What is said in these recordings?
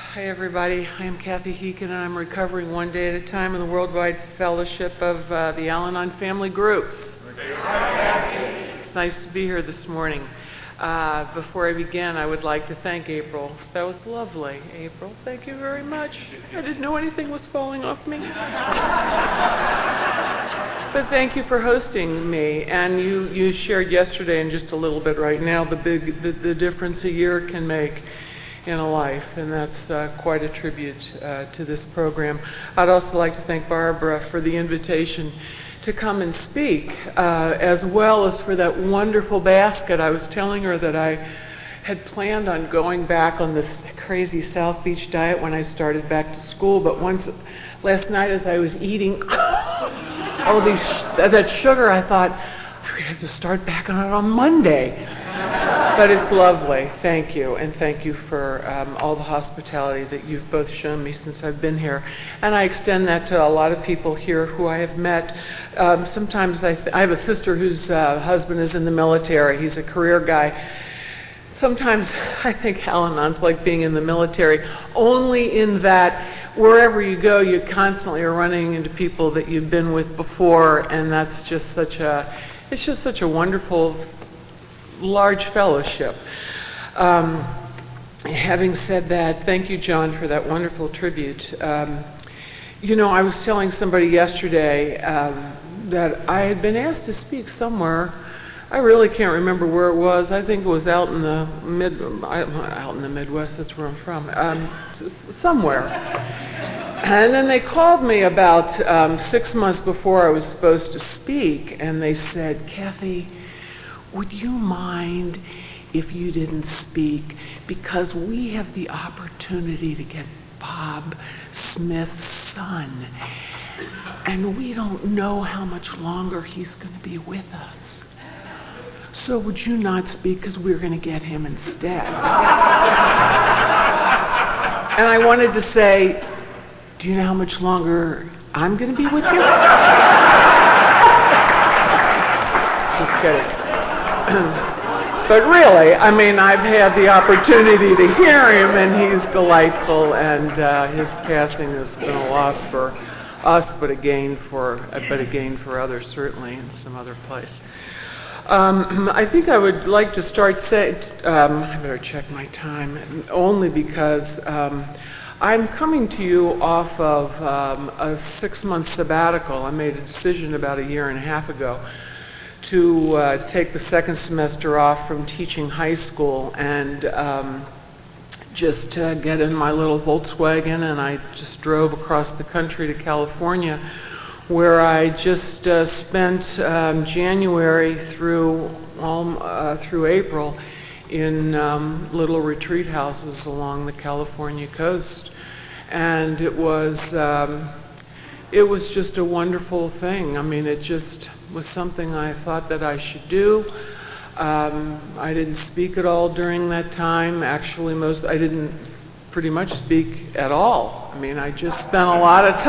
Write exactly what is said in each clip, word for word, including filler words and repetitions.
Hi everybody, I am Kathy Heekin and I'm recovering one day at a time in the Worldwide Fellowship of uh, the Al-Anon Family Groups. It's nice to be here this morning. Uh, before I begin, I would like to thank April. That was lovely, April. Thank you very much. I didn't know anything was falling off me. But thank you for hosting me. And you, you shared yesterday and just a little bit right now the big the, the difference a year can make in a life, and that's uh, quite a tribute uh, to this program. I'd also like to thank Barbara for the invitation to come and speak, uh, as well as for that wonderful basket. I was telling her that I had planned on going back on this crazy South Beach diet when I started back to school, but once last night as I was eating all these that sugar, I thought I would have to start back on it on Monday. But it's lovely. Thank you. And thank you for um, all the hospitality that you've both shown me since I've been here. And I extend that to a lot of people here who I have met. Um, sometimes I, th- I have a sister whose uh, husband is in the military. He's a career guy. Sometimes I think Al-Anon's like being in the military, only in that wherever you go, you constantly are running into people that you've been with before, and that's just such a, it's just such a wonderful large fellowship. Um, having said that, thank you, John, for that wonderful tribute. Um, you know, I was telling somebody yesterday um, that I had been asked to speak somewhere. I really can't remember where it was. I think it was out in the mid, out in the Midwest. That's where I'm from. Um, somewhere. And then they called me about um, six months before I was supposed to speak, and they said, "Kathy, would you mind if you didn't speak? Because we have the opportunity to get Bob Smith's son, and we don't know how much longer he's going to be with us. So would you not speak, because we're going to get him instead?" And I wanted to say, do you know how much longer I'm going to be with you? Just kidding. But really, I mean, I've had the opportunity to hear him, and he's delightful, and uh, his passing has been a loss for us, but a gain for, but a gain for others, certainly, in some other place. Um, I think I would like to start saying, um, I better check my time, only because um, I'm coming to you off of um, a six-month sabbatical. I made a decision about a year and a half ago to uh, take the second semester off from teaching high school and um, just uh, get in my little Volkswagen, and I just drove across the country to California, where I just uh, spent um, January through all, uh, through April in um, little retreat houses along the California coast, and it was um, it was just a wonderful thing. I mean, it just was something I thought that I should do. Um, I didn't speak at all during that time. Actually, most I didn't pretty much speak at all. I mean, I just spent a lot of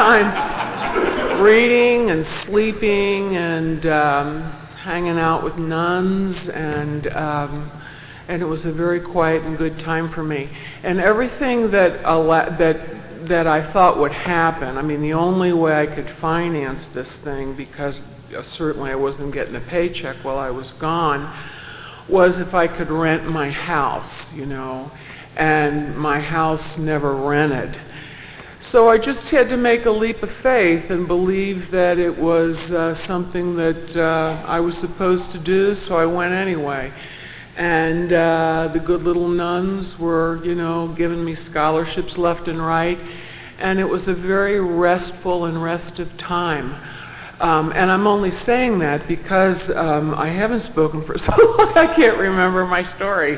time reading and sleeping and um, hanging out with nuns, and um, and it was a very quiet and good time for me. And everything that ala- that that I thought would happen, I mean, the only way I could finance this thing, because certainly I wasn't getting a paycheck while I was gone, was if I could rent my house, you know, and my house never rented. So I just had to make a leap of faith and believe that it was uh, something that uh, I was supposed to do, so I went anyway. And uh, the good little nuns were, you know, giving me scholarships left and right, and it was a very restful and restive time. Um, and I'm only saying that because um, I haven't spoken for so long, I can't remember my story.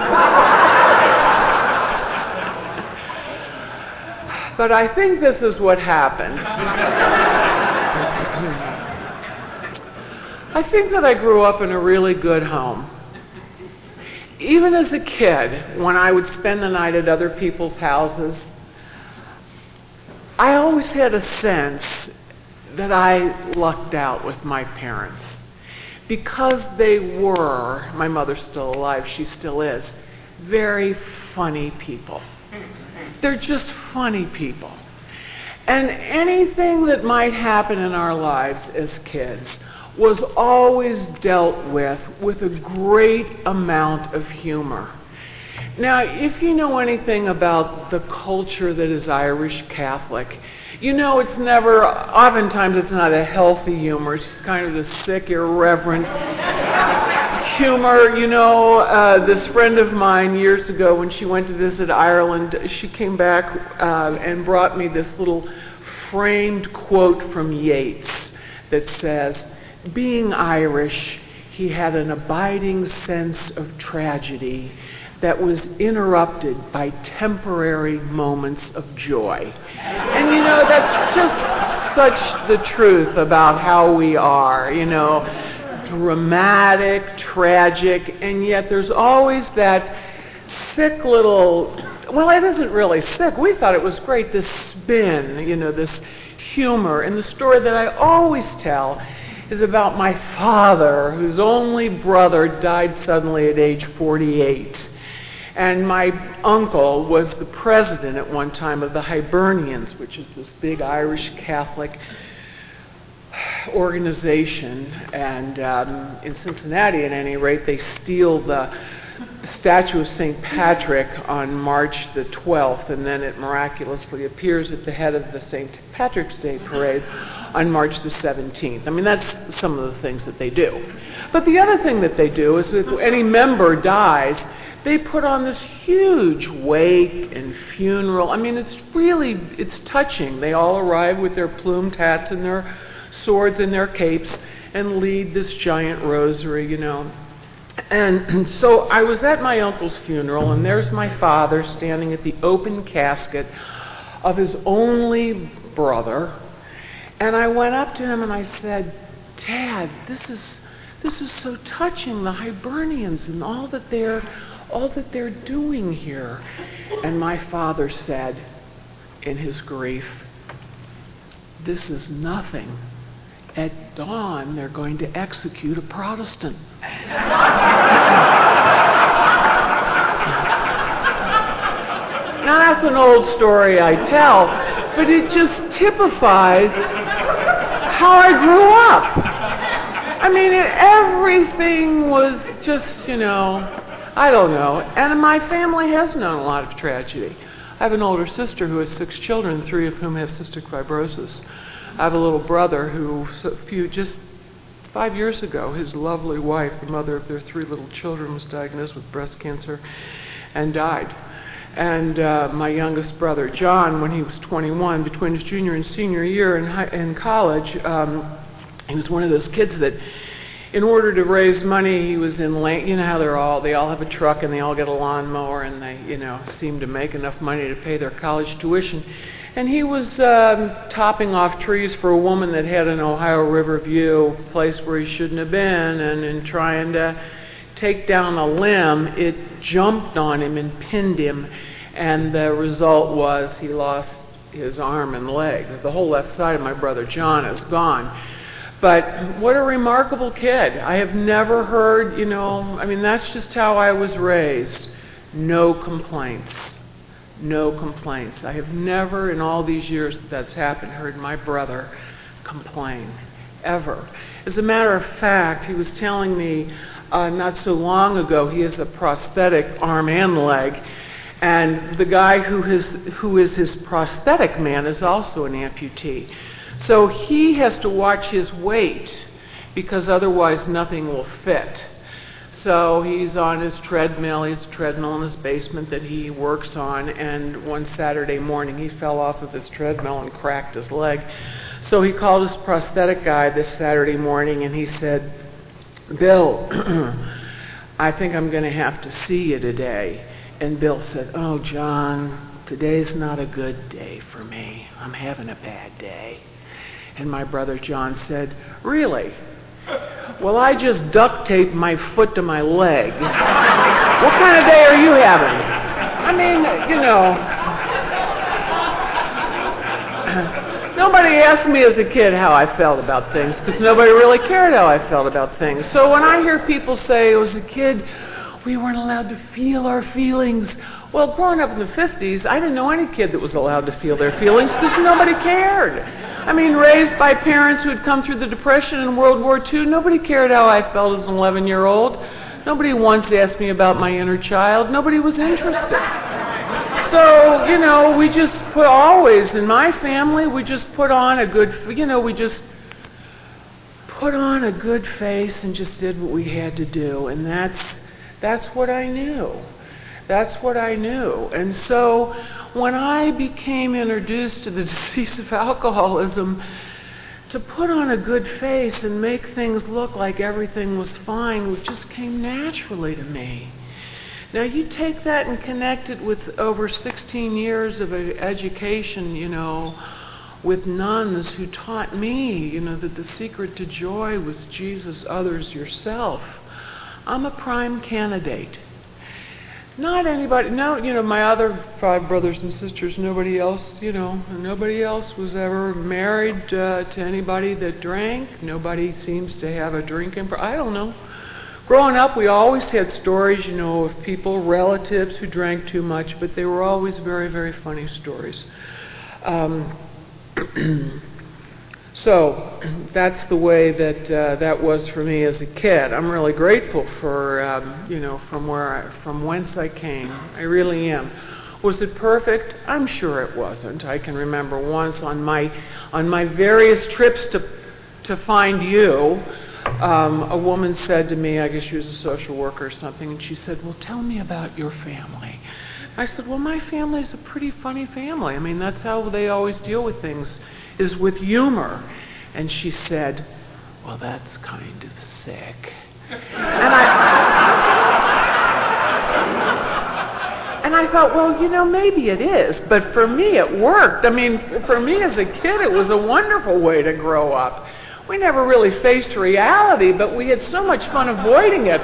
But I think this is what happened. I think that I grew up in a really good home. Even as a kid, when I would spend the night at other people's houses, I always had a sense that I lucked out with my parents, because they were, my mother's still alive, she still is, very funny people. they're just funny people. And anything that might happen in our lives as kids was always dealt with with a great amount of humor. Now, if you know anything about the culture that is Irish Catholic, you know it's never, oftentimes it's not a healthy humor. It's just kind of this sick, irreverent humor. You know, uh, this friend of mine years ago when she went to visit Ireland, she came back uh, and brought me this little framed quote from Yeats that says, "Being Irish, he had an abiding sense of tragedy that was interrupted by temporary moments of joy." And you know, that's just such the truth about how we are, you know, dramatic, tragic, and yet there's always that sick little, well, it isn't really sick. We thought it was great, this spin, you know, this humor. And the story that I always tell is about my father, whose only brother died suddenly at age forty-eight. And my uncle was the president at one time of the Hibernians, which is this big Irish Catholic organization. And um, in Cincinnati, at any rate, they steal the statue of Saint Patrick on March the twelfth, and then it miraculously appears at the head of the Saint Patrick's Day parade on March the seventeenth. I mean, that's some of the things that they do. But the other thing that they do is if any member dies, they put on this huge wake and funeral. I mean, it's really, it's touching. They all arrive with their plumed hats and their swords and their capes and lead this giant rosary, you know. And so I was at my uncle's funeral, and there's my father standing at the open casket of his only brother. And I went up to him and I said, "Dad, this is this is so touching, the Hibernians and all that they're all that they're doing here." And my father said, in his grief, "This is nothing. At dawn, they're going to execute a Protestant." Now, that's an old story I tell, but it just typifies how I grew up. I mean, it, everything was just, you know, I don't know. And my family has known a lot of tragedy. I have an older sister who has six children, three of whom have cystic fibrosis. I have a little brother who, a few, just five years ago, his lovely wife, the mother of their three little children, was diagnosed with breast cancer and died. And uh, my youngest brother, John, when he was twenty-one, between his junior and senior year in, high, in college, um, he was one of those kids that, in order to raise money, he was in, la- you know how they're all, they all have a truck and they all get a lawnmower and they, you know, seem to make enough money to pay their college tuition. And he was um, topping off trees for a woman that had an Ohio River view, a place where he shouldn't have been, and in trying to take down a limb, it jumped on him and pinned him, and the result was he lost his arm and leg. The whole left side of my brother John is gone. But what a remarkable kid. I have never heard, you know, I mean, that's just how I was raised. No complaints. No complaints. I have never, in all these years that that's happened, heard my brother complain, ever. As a matter of fact, he was telling me uh, not so long ago, he has a prosthetic arm and leg, and the guy who, has, who is his prosthetic man is also an amputee. So he has to watch his weight because otherwise nothing will fit. So he's on his treadmill, he has a treadmill in his basement that he works on, and one Saturday morning he fell off of his treadmill and cracked his leg. So he called his prosthetic guy this Saturday morning and he said, "Bill, I think I'm going to have to see you today." And Bill said, "Oh, John, today's not a good day for me. I'm having a bad day." And my brother John said, "Really? Well, I just duct taped my foot to my leg. What kind of day are you having?" I mean, you know, nobody asked me as a kid how I felt about things because nobody really cared how I felt about things. So when I hear people say, "Oh, as a kid, we weren't allowed to feel our feelings. Well, growing up in the fifties, I didn't know any kid that was allowed to feel their feelings because nobody cared. I mean, raised by parents who had come through the Depression and World War Two, nobody cared how I felt as an eleven-year-old. Nobody once asked me about my inner child. Nobody was interested. So, you know, we just put always, in my family, we just put on a good, you know, we just put on a good face and just did what we had to do. And that's, that's what I knew. That's what I knew. And so when I became introduced to the disease of alcoholism, to put on a good face and make things look like everything was fine, it just came naturally to me. Now you take that and connect it with over sixteen years of education, you know, with nuns who taught me, you know, that the secret to joy was Jesus, others, yourself. I'm a prime candidate. Not anybody, no, you know, my other five brothers and sisters, nobody else, you know, nobody else was ever married uh, to anybody that drank. Nobody seems to have a drinking problem. I don't know. Growing up, we always had stories, you know, of people, relatives who drank too much, but they were always very, very funny stories. Um, so that's the way that uh, that was for me as a kid. I'm really grateful for, um, you know, from where, I, from whence I came. I really am. Was it perfect? I'm sure it wasn't. I can remember once on my on my various trips to to find you. Um, a woman said to me, I guess she was a social worker or something, and she said, well, tell me about your family. I said, well, my family's a pretty funny family. I mean, that's how they always deal with things, is with humor. And she said, well, that's kind of sick. And I, and I thought, well, you know, maybe it is, but for me it worked. I mean, for me as a kid, it was a wonderful way to grow up. We never really faced reality, but we had so much fun avoiding it.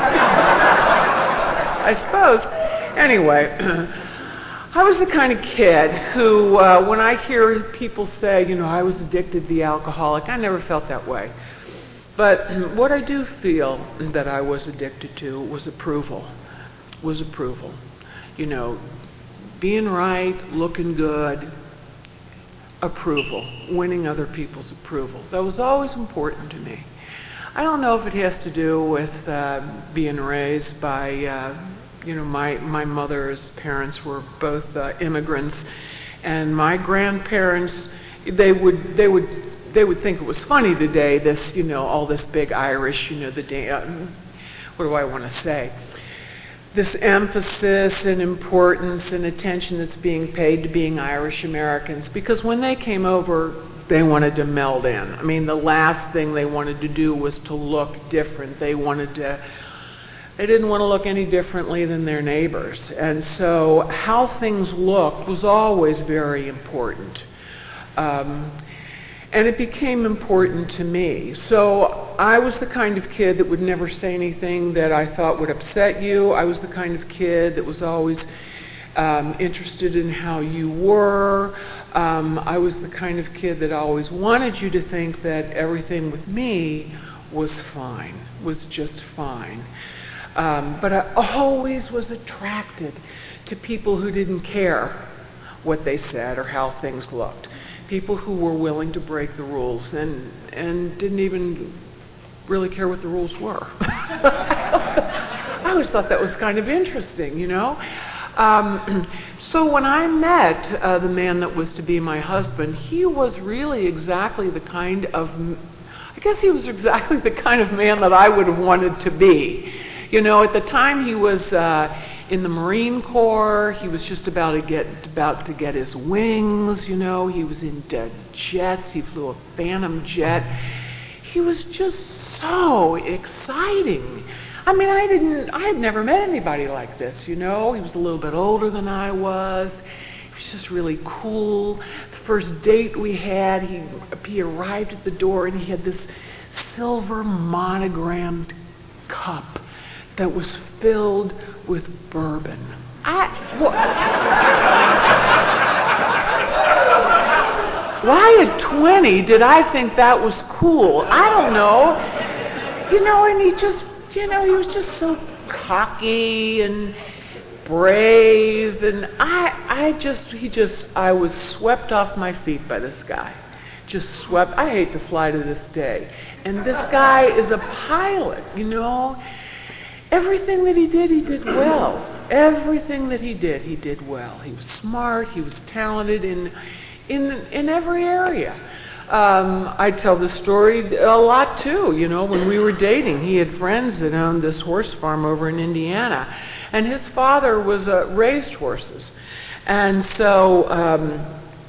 I suppose. Anyway, I was the kind of kid who, uh, when I hear people say, you know, I was addicted to the alcoholic, I never felt that way. But what I do feel that I was addicted to was approval. Was approval. You know, being right, looking good, approval, winning other people's approval. That was always important to me. I don't know if it has to do with uh, being raised by, uh, you know, my, my mother's parents were both uh, immigrants, and my grandparents, they would, they would, they would think it was funny today, this, you know, all this big Irish, you know, the, day, uh, what do I want to say? This emphasis and importance and attention that's being paid to being Irish Americans, because when they came over, they wanted to meld in. I mean, the last thing they wanted to do was to look different. They wanted to, they didn't want to look any differently than their neighbors. And so how things looked was always very important. Um, And it became important to me. So I was the kind of kid that would never say anything that I thought would upset you. I was the kind of kid that was always um, interested in how you were. Um, I was the kind of kid that always wanted you to think that everything with me was fine, was just fine. Um, but I always was attracted to people who didn't care what they said or how things looked. People who were willing to break the rules and, and didn't even really care what the rules were. I always thought that was kind of interesting, you know. Um, so when I met uh, the man that was to be my husband, he was really exactly the kind of, I guess he was exactly the kind of man that I would have wanted to be. You know, at the time he was uh, in the Marine Corps. He was just about to get about to get his wings. You know, he was in uh, jets. He flew a Phantom jet. He was just so exciting. I mean, I didn't. I had never met anybody like this. You know, he was a little bit older than I was. He was just really cool. The first date we had, he he arrived at the door and he had this silver monogrammed cup that was filled with bourbon. I, wh- why at twenty did I think that was cool? I don't know. You know, and he just, you know, he was just so cocky and brave, and I, I just, he just, I was swept off my feet by this guy. Just swept. I hate to fly to this day. And this guy is a pilot, you know. Everything that he did, he did well. Everything that he did, he did well. He was smart. He was talented in, in, in every area. Um, I tell this story a lot too. You know, when we were dating, he had friends that owned this horse farm over in Indiana, and his father was uh, raised horses, and so um,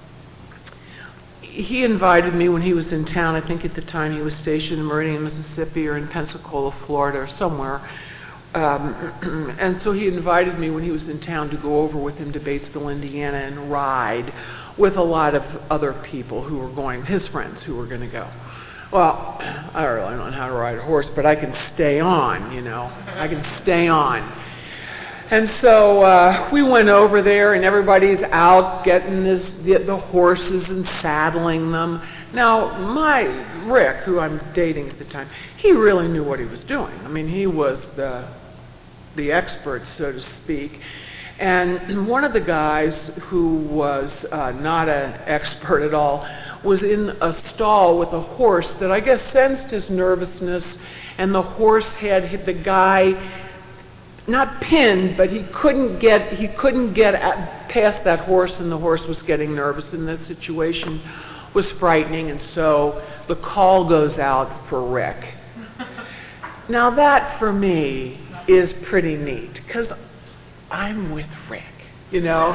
he invited me when he was in town. I think at the time he was stationed in Meridian, Mississippi, or in Pensacola, Florida, or somewhere. Um, and so he invited me when he was in town to go over with him to Batesville, Indiana, and ride with a lot of other people who were going, his friends who were going to go. Well, I don't really know how to ride a horse, but I can stay on, you know. I can stay on. And so uh, we went over there, and everybody's out getting this, the, the horses and saddling them. Now, my Rick, who I'm dating at the time, he really knew what he was doing. I mean, he was the the expert, so to speak. And one of the guys who was uh, not an expert at all was in a stall with a horse that I guess sensed his nervousness, and the horse had hit the guy not pinned, but he couldn't get he couldn't get at, past that horse, and the horse was getting nervous, and the situation was frightening, and so the call goes out for Rick. Now that for me is pretty neat, because I'm with Rick, you know.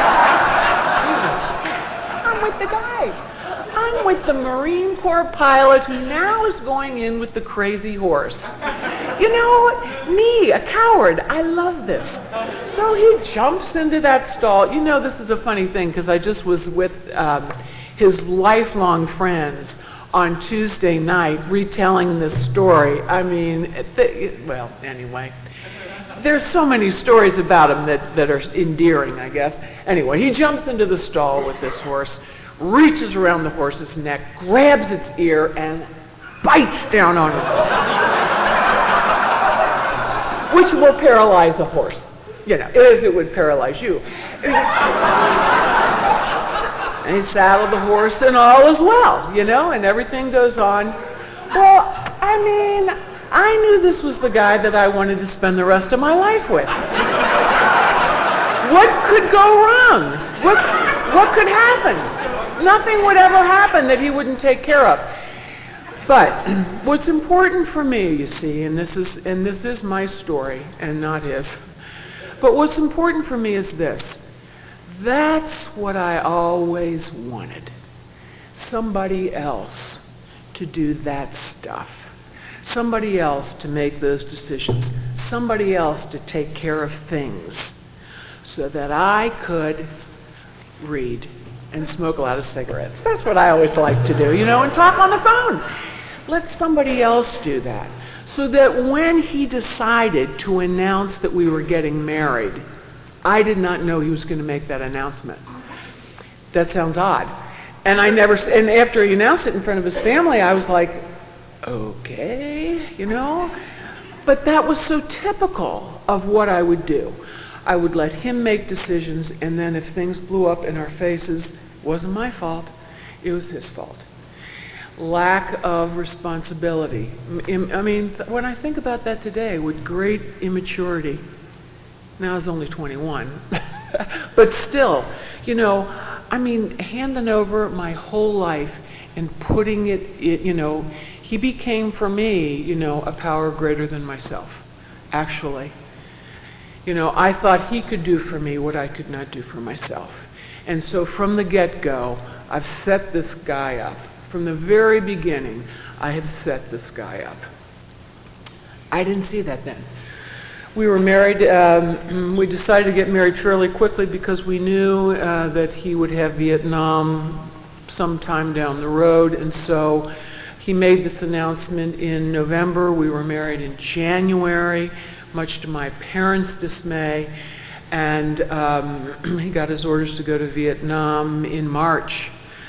I'm with the guy. I'm with the Marine Corps pilot who now is going in with the crazy horse. You know, me, a coward, I love this. So he jumps into that stall. You know, this is a funny thing, because I just was with um, his lifelong friends on Tuesday night retelling this story. I mean, th- well, anyway. There's so many stories about him that, that are endearing, I guess. Anyway, he jumps into the stall with this horse, reaches around the horse's neck, grabs its ear, and bites down on it, which will paralyze a horse, you know, as it would paralyze you. And he saddled the horse, and all is well, you know, and everything goes on. Well, I mean, I knew this was the guy that I wanted to spend the rest of my life with. What could go wrong? What, what could happen? Nothing would ever happen that he wouldn't take care of. But what's important for me, you see, and this is and this is my story and not his, but what's important for me is this. That's what I always wanted. Somebody else to do that stuff. Somebody else to make those decisions. Somebody else to take care of things so that I could read and smoke a lot of cigarettes. That's what I always like to do, you know, and talk on the phone. Let somebody else do that. So that when he decided to announce that we were getting married, I did not know he was going to make that announcement. That sounds odd. And I never, and after he announced it in front of his family, I was like, okay, you know? But that was so typical of what I would do. I would let him make decisions, and then if things blew up in our faces, it wasn't my fault, it was his fault. Lack of responsibility. I mean, when I think about that today, with great immaturity, now I was only twenty-one, but still, you know, I mean, handing over my whole life and putting it, it, you know, he became for me, you know, a power greater than myself, actually. You know, I thought he could do for me what I could not do for myself. And so from the get-go, I've set this guy up. From the very beginning, I have set this guy up. I didn't see that then. We were married, um, we decided to get married fairly quickly because we knew uh, that he would have Vietnam sometime down the road, and so he made this announcement in November. We were married in January, much to my parents' dismay, and um, he got his orders to go to Vietnam in March.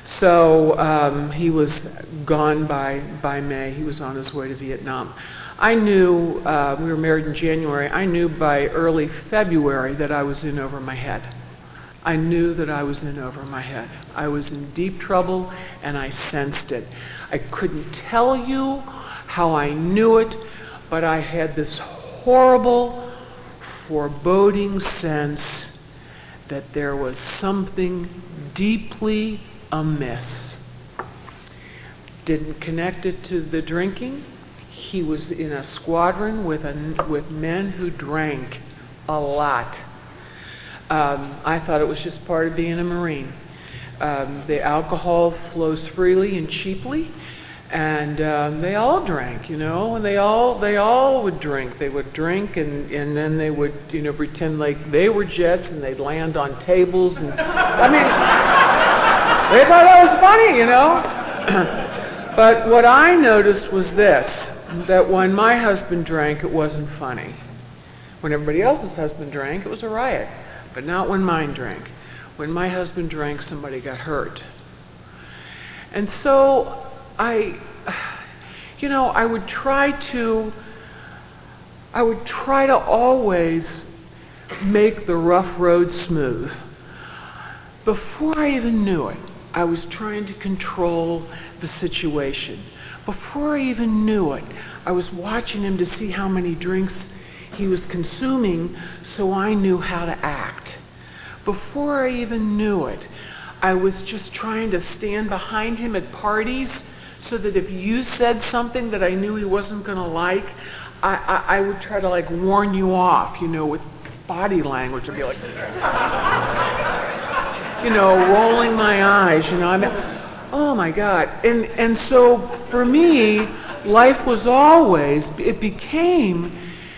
So um, he was gone by, by May. He was on his way to Vietnam. I knew, uh, we were married in January, I knew by early February that I was in over my head. I knew that I was in over my head. I was in deep trouble, and I sensed it. I couldn't tell you how I knew it, but I had this horrible, foreboding sense that there was something deeply amiss. Didn't connect it to the drinking. He was in a squadron with a, with men who drank a lot. Um, I thought it was just part of being a Marine. Um, the alcohol flows freely and cheaply, and um, they all drank, you know, and they all they all would drink. They would drink, and, and then they would, you know, pretend like they were jets, and they'd land on tables, and I mean, they thought that was funny, you know. But what I noticed was this: that when my husband drank, it wasn't funny. When everybody else's husband drank, it was a riot. But not when mine drank. When my husband drank, somebody got hurt. And so I, you know, I would try to, I would try to always make the rough road smooth. Before I even knew it, I was trying to control the situation. Before I even knew it, I was watching him to see how many drinks he was consuming, so I knew how to act. Before I even knew it, I was just trying to stand behind him at parties so that if you said something that I knew he wasn't going to like, I, I, I would try to like warn you off, you know, with body language. I'd be like, you know, rolling my eyes, you know. I mean, oh my God. And, and so for me, life was always, it became...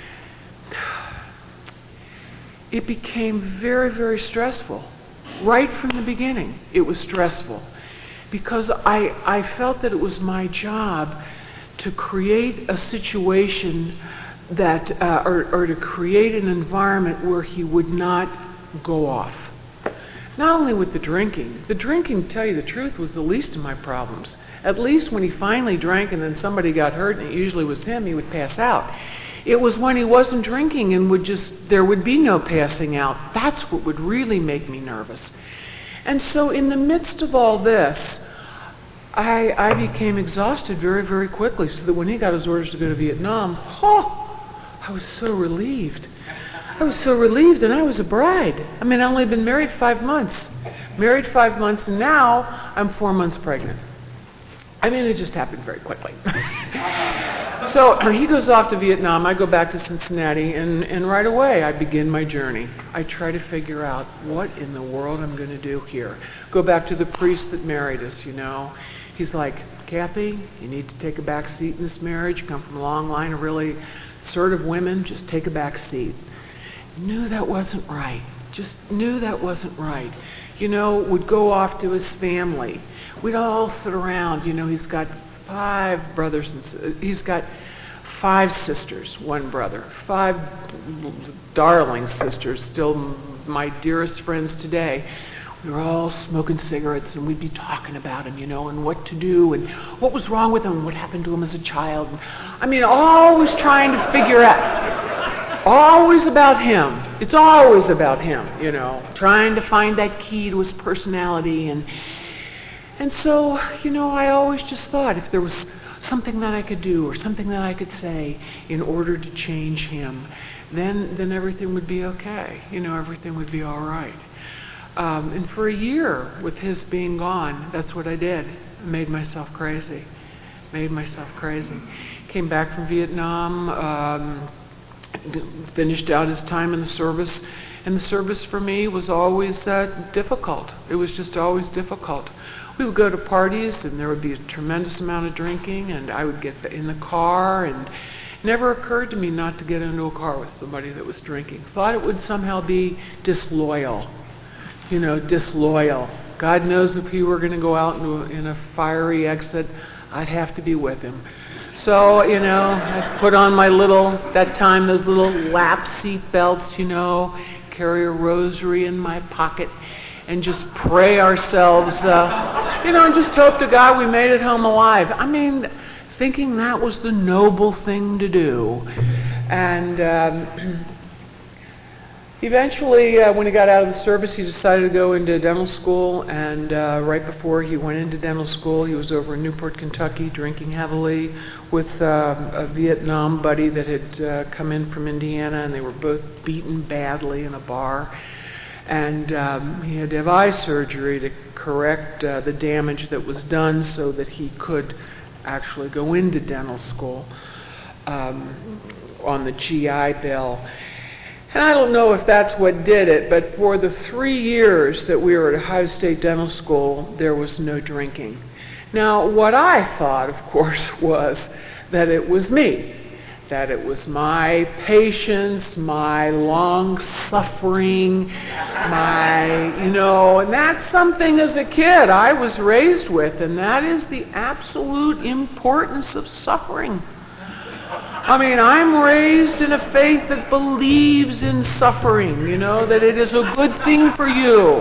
It became very, very stressful. Right from the beginning, it was stressful. Because I, I felt that it was my job to create a situation that, uh, or, or to create an environment where he would not go off. Not only with the drinking. The drinking, to tell you the truth, was the least of my problems. At least when he finally drank and then somebody got hurt, and it usually was him, he would pass out. It was when he wasn't drinking and would just, there would be no passing out. That's what would really make me nervous. And so in the midst of all this, I, I became exhausted very, very quickly, so that when he got his orders to go to Vietnam, oh, I was so relieved. I was so relieved, and I was a bride. I mean, I'd only been married five months. Married five months, and now I'm four months pregnant. I mean, it just happened very quickly. So he goes off to Vietnam. I go back to Cincinnati, and, and right away I begin my journey. I try to figure out what in the world I'm going to do here. Go back to the priest that married us, you know. He's like, Kathy, you need to take a back seat in this marriage. You come from a long line of really assertive women. Just take a back seat. Knew that wasn't right. Just knew that wasn't right. You know, would go off to his family. We'd all sit around. You know, he's got five brothers and he's got five sisters, one brother, five darling sisters, still my dearest friends today. We were all smoking cigarettes, and we'd be talking about him, you know, and what to do, and what was wrong with him, and what happened to him as a child. And, I mean, always trying to figure out, always about him. It's always about him, you know, trying to find that key to his personality. And and so, you know, I always just thought if there was something that I could do or something that I could say in order to change him, then then everything would be okay. You know, everything would be all right. Um, and for a year, with his being gone, that's what I did. I made myself crazy. Made myself crazy. Came back from Vietnam, um, d- finished out his time in the service. And the service for me was always uh, difficult. It was just always difficult. We would go to parties, and there would be a tremendous amount of drinking, and I would get in the car, and it never occurred to me not to get into a car with somebody that was drinking. Thought it would somehow be disloyal. You know, disloyal. God knows if he were going to go out in a, in a fiery exit, I'd have to be with him. So, you know, I'd put on my little, that time, those little lap seat belts, you know, carry a rosary in my pocket, and just pray ourselves, uh, You know, and just hope to God we made it home alive. I mean, thinking that was the noble thing to do. And um, eventually, uh, when he got out of the service, he decided to go into dental school. And uh, right before he went into dental school, he was over in Newport, Kentucky, drinking heavily with uh, a Vietnam buddy that had uh, come in from Indiana, and they were both beaten badly in a bar. And um, he had to have eye surgery to correct uh, the damage that was done so that he could actually go into dental school um, on the G I Bill. And I don't know if that's what did it, but for the three years that we were at Ohio State Dental School, there was no drinking. Now, what I thought, of course, was that it was me, that it was my patience, my long suffering, my, you know, and that's something as a kid I was raised with, and that is the absolute importance of suffering. I mean, I'm raised in a faith that believes in suffering, you know, that it is a good thing for you.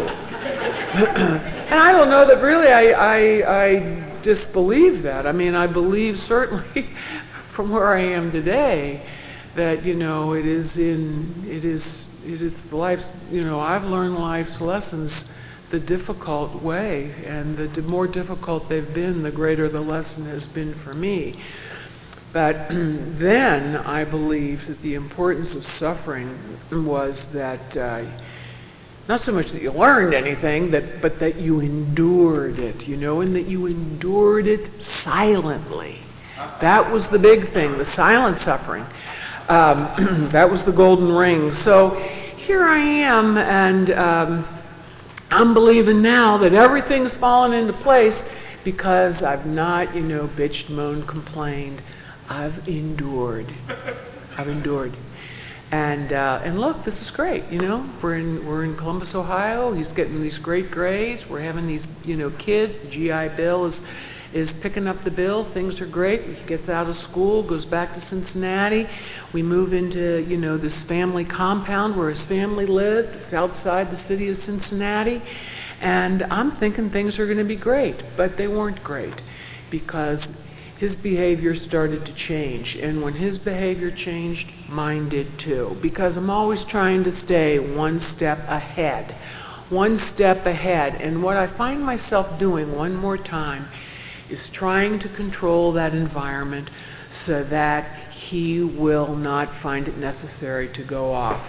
And I don't know that really I, I, I disbelieve that. I mean, I believe certainly from where I am today that, you know, it is in, it is, it is life's, you know, I've learned life's lessons the difficult way, and the more difficult they've been, the greater the lesson has been for me. But then I believe that the importance of suffering was that uh, not so much that you learned anything, that but that you endured it, you know, and that you endured it silently. That was the big thing, the silent suffering. Um, that was the golden ring. So here I am, and um, I'm believing now that everything's fallen into place because I've not, you know, bitched, moaned, complained. I've endured. I've endured. And uh, and look, this is great. You know, we're in we're in Columbus, Ohio. He's getting these great grades. We're having these, you know, kids. The G I Bill is is picking up the bill. Things are great. He gets out of school, goes back to Cincinnati. We move into, you know, this family compound where his family lived. It's outside the city of Cincinnati. And I'm thinking things are going to be great, but they weren't great because his behavior started to change. And when his behavior changed, mine did too. Because I'm always trying to stay one step ahead. One step ahead. And what I find myself doing one more time is trying to control that environment so that he will not find it necessary to go off.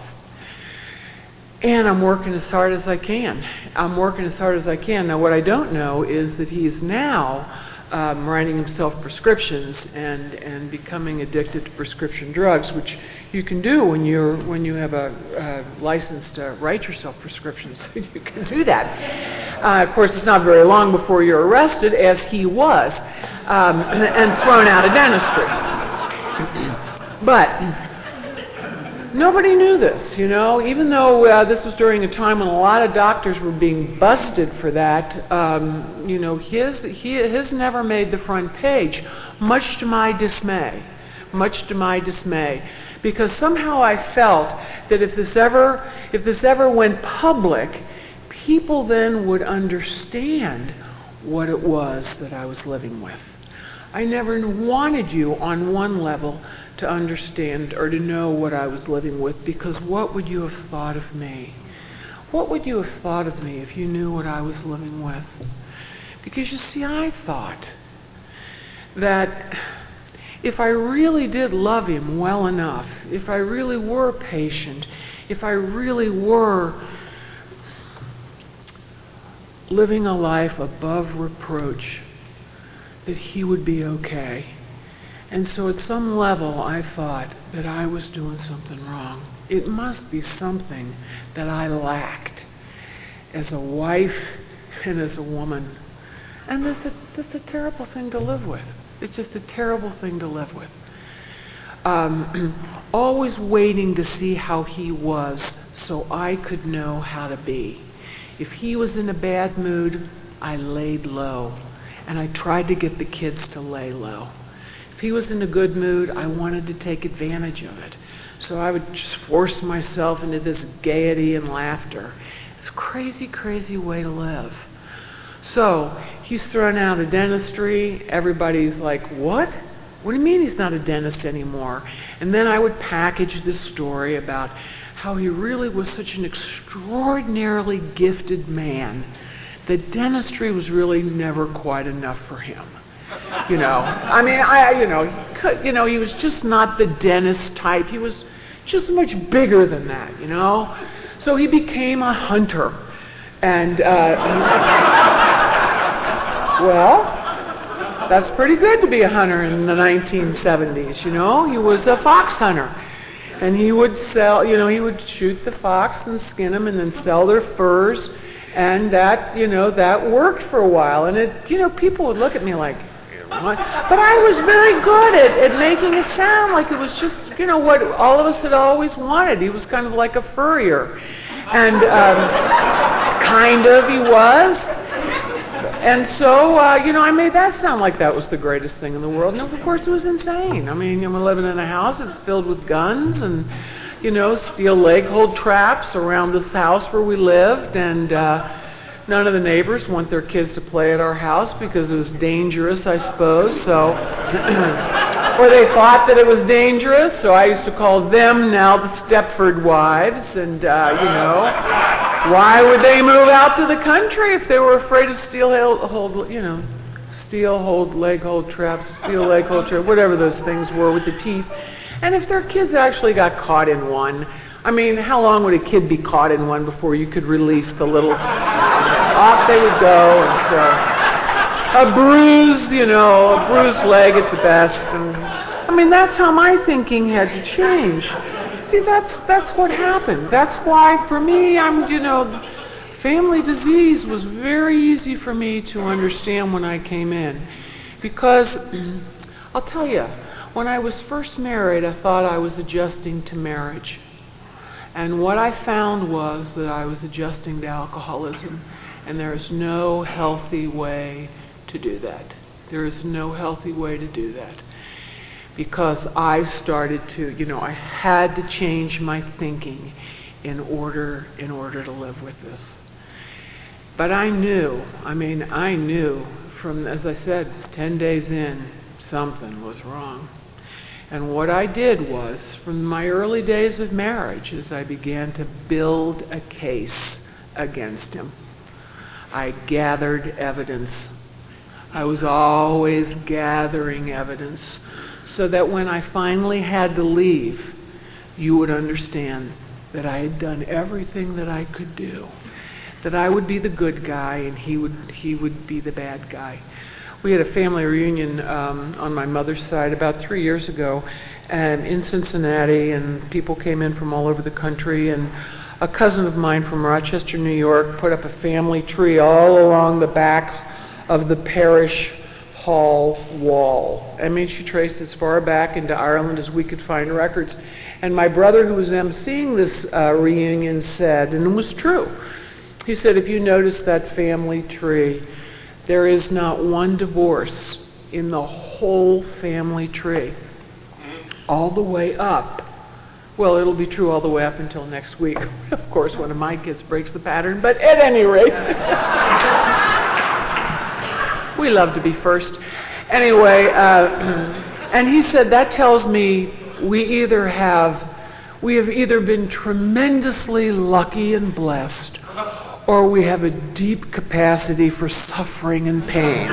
And I'm working as hard as I can. I'm working as hard as I can. Now, what I don't know is that he's now Um, writing himself prescriptions and, and becoming addicted to prescription drugs, which you can do when you're when you have a, a license to write yourself prescriptions. You can do that. Uh, of course, it's not very long before you're arrested, as he was, um, and thrown out of dentistry. But nobody knew this, you know, even though uh, this was during a time when a lot of doctors were being busted for that. Um, you know, his he his never made the front page, much to my dismay, much to my dismay, because somehow I felt that if this ever if this ever went public, people then would understand what it was that I was living with. I never wanted you on one level to understand or to know what I was living with, because what would you have thought of me? What would you have thought of me if you knew what I was living with? Because you see, I thought that if I really did love him well enough, if I really were patient, if I really were living a life above reproach, that he would be okay. And so at some level I thought that I was doing something wrong. It must be something that I lacked as a wife and as a woman. And that's a, that's a terrible thing to live with. It's just a terrible thing to live with. Um, always waiting to see how he was so I could know how to be. If he was in a bad mood, I laid low. And I tried to get the kids to lay low. If he was in a good mood, I wanted to take advantage of it. So I would just force myself into this gaiety and laughter. It's a crazy, crazy way to live. So he's thrown out of dentistry. Everybody's like, what? What do you mean he's not a dentist anymore? And then I would package this story about how he really was such an extraordinarily gifted man that dentistry was really never quite enough for him. You know, I mean, I, you know, he could, you know, he was just not the dentist type. He was just much bigger than that, you know. So he became a hunter, and uh, well, that's pretty good to be a hunter in the nineteen seventies. You know, he was a fox hunter, and he would sell, you know, he would shoot the fox and skin them, and then sell their furs, and that, you know, that worked for a while. And it, you know, people would look at me like, what? But I was very good at, at making it sound like it was just, you know, what all of us had always wanted. He was kind of like a furrier. And um, kind of he was. And so, uh, you know, I made that sound like that was the greatest thing in the world. And of course it was insane. I mean, I'm living in a house that's filled with guns and, you know, steel leg hold traps around this house where we lived. And uh, none of the neighbors want their kids to play at our house because it was dangerous, I suppose. So, or they thought that it was dangerous. So I used to call them now the Stepford wives. And, uh, you know, why would they move out to the country if they were afraid of steel hold, you know, steel hold, leg hold traps, steel leg hold traps, whatever those things were with the teeth. And if their kids actually got caught in one, I mean, how long would a kid be caught in one before you could release the little... Off they would go, and so... A bruised, you know, a bruised leg at the best. And I mean, that's how my thinking had to change. See, that's that's what happened. That's why, for me, I'm, you know... Family disease was very easy for me to understand when I came in. Because, I'll tell you, when I was first married, I thought I was adjusting to marriage. And what I found was that I was adjusting to alcoholism. And there is no healthy way to do that. There is no healthy way to do that. Because I started to, you know, I had to change my thinking in order, in order to live with this. But I knew, I mean, I knew from, as I said, ten days in, something was wrong. And what I did was, from my early days of marriage, is I began to build a case against him. I gathered evidence. I was always gathering evidence so that when I finally had to leave, you would understand that I had done everything that I could do. That I would be the good guy and he would he would be the bad guy. We had a family reunion um, on my mother's side about three years ago, and in Cincinnati, and people came in from all over the country, and a cousin of mine from Rochester, New York, put up a family tree all along the back of the parish hall wall. I mean, she traced as far back into Ireland as we could find records. And my brother, who was emceeing this uh, reunion, said, and it was true, he said, if you notice that family tree, there is not one divorce in the whole family tree. All the way up. Well, it'll be true all the way up until next week. Of course, one of my kids breaks the pattern, but at any rate. We love to be first. Anyway, uh, and he said, that tells me we either have, we have either been tremendously lucky and blessed, or we have a deep capacity for suffering and pain.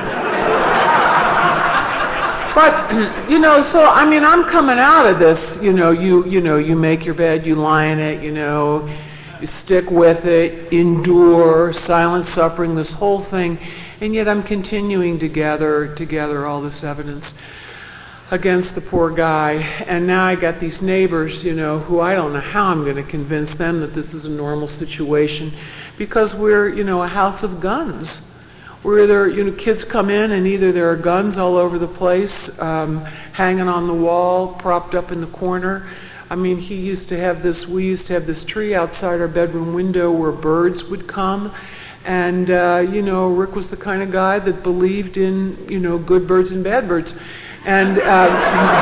But, you know, so, I mean, I'm coming out of this, you know, you you know, you make your bed, you lie in it, you know, you stick with it, endure, silent suffering, this whole thing, and yet I'm continuing to gather together all this evidence against the poor guy. And now I got these neighbors, you know, who I don't know how I'm going to convince them that this is a normal situation, because we're, you know, a house of guns. Where there, you know, kids come in and either there are guns all over the place, um, hanging on the wall, propped up in the corner. I mean, he used to have this, we used to have this tree outside our bedroom window where birds would come. And, uh, you know, Rick was the kind of guy that believed in, you know, good birds and bad birds. And uh,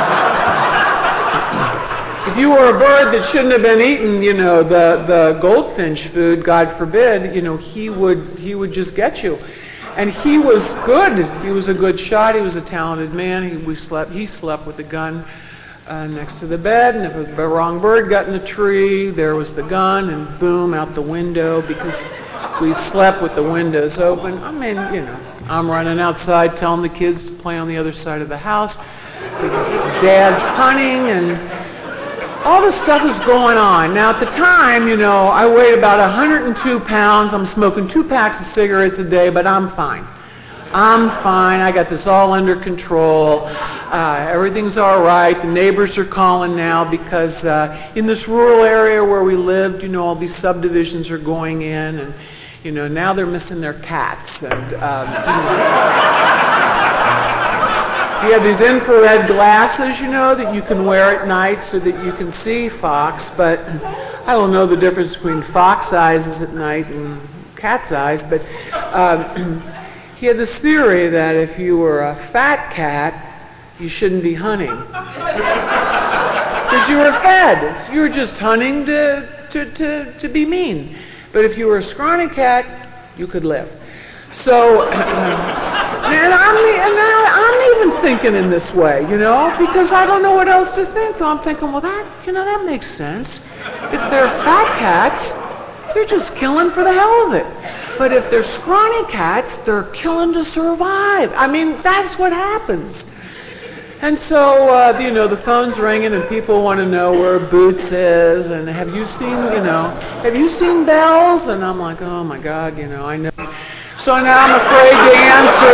if you were a bird that shouldn't have been eaten, you know, the, the goldfinch food, God forbid, you know, he would he would just get you. And he was good. He was a good shot. He was a talented man. He, we slept, he slept with the gun uh, next to the bed. And if a wrong bird got in the tree, there was the gun, and boom, out the window, because we slept with the windows open. I mean, you know, I'm running outside telling the kids to play on the other side of the house because Dad's hunting, and all this stuff is going on. Now, at the time, you know, I weighed about one hundred two pounds. I'm smoking two packs of cigarettes a day, but I'm fine. I'm fine. I got this all under control. Uh, everything's all right. The neighbors are calling now because uh, in this rural area where we lived, you know, all these subdivisions are going in, and, you know, now they're missing their cats. And, um, you know, he had these infrared glasses, you know, that you can wear at night so that you can see fox, but I don't know the difference between fox eyes at night and cat's eyes, but um, he had this theory that if you were a fat cat, you shouldn't be hunting. Because you were fed. You were just hunting to, to, to, to be mean. But if you were a scrawny cat, you could live. So, and I'm, and I'm even thinking in this way, you know, because I don't know what else to think. So I'm thinking, well, that, you know, that makes sense. If they're fat cats, they're just killing for the hell of it. But if they're scrawny cats, they're killing to survive. I mean, that's what happens. And so, uh, you know, the phone's ringing and people want to know where Boots is, and have you seen, you know, have you seen Bells? And I'm like, oh my God, you know, I know. So now I'm afraid to answer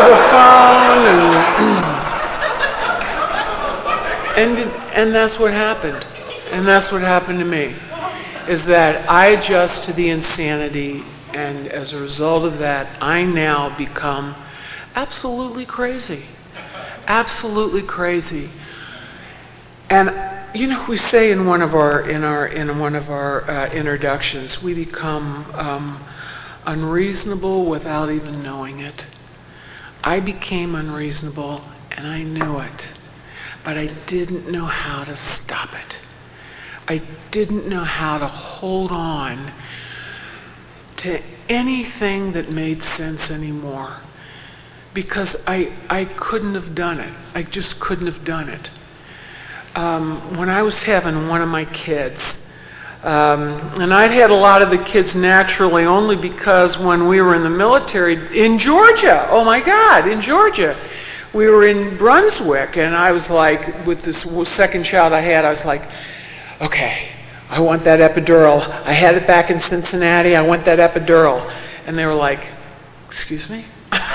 the phone, and, and and that's what happened. And that's what happened to me, is that I adjust to the insanity, and as a result of that, I now become absolutely crazy. Absolutely crazy. And you know, we say in one of our in our in one of our uh, introductions, we become um, unreasonable without even knowing it. I became unreasonable, and I knew it, but I didn't know how to stop it. I didn't know how to hold on to anything that made sense anymore. Because I, I couldn't have done it. I just couldn't have done it. Um, when I was having one of my kids, um, and I'd had a lot of the kids naturally only because when we were in the military, in Georgia, oh my God, in Georgia, we were in Brunswick, and I was like, with this second child I had, I was like, okay, I want that epidural. I had it back in Cincinnati, I want that epidural. And they were like, excuse me?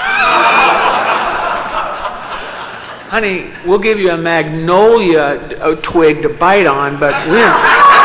Honey, we'll give you a magnolia twig to bite on, but we don't.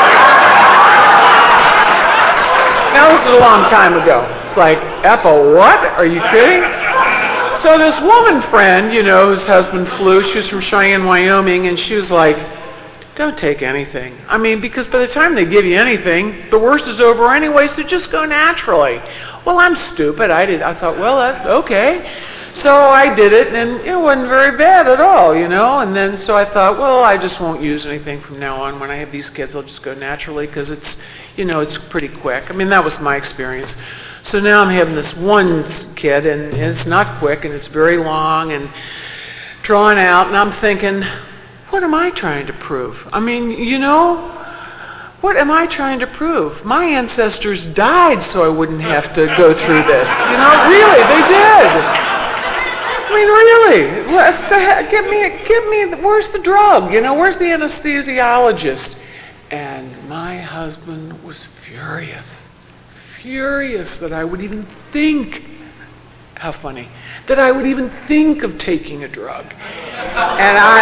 Now, this is a long time ago. It's like, Epa, what? Are you kidding? So this woman friend, you know, whose husband flew, she was from Cheyenne, Wyoming, and she was like, don't take anything. I mean, because by the time they give you anything, the worst is over anyway, so just go naturally. Well, I'm stupid. I did. I thought, well, that's okay. So I did it, and it wasn't very bad at all, you know. And then so I thought, well, I just won't use anything from now on. When I have these kids, I'll just go naturally because it's, you know, it's pretty quick. I mean, that was my experience. So now I'm having this one kid, and it's not quick, and it's very long and drawn out, and I'm thinking, what am I trying to prove? I mean, you know, what am I trying to prove? My ancestors died so I wouldn't have to go through this. You know, really, they did. I mean, really, what the heck? Give me, give me, where's the drug? You know, where's the anesthesiologist? And my husband was furious, furious that I would even think, how funny, that I would even think of taking a drug. And I,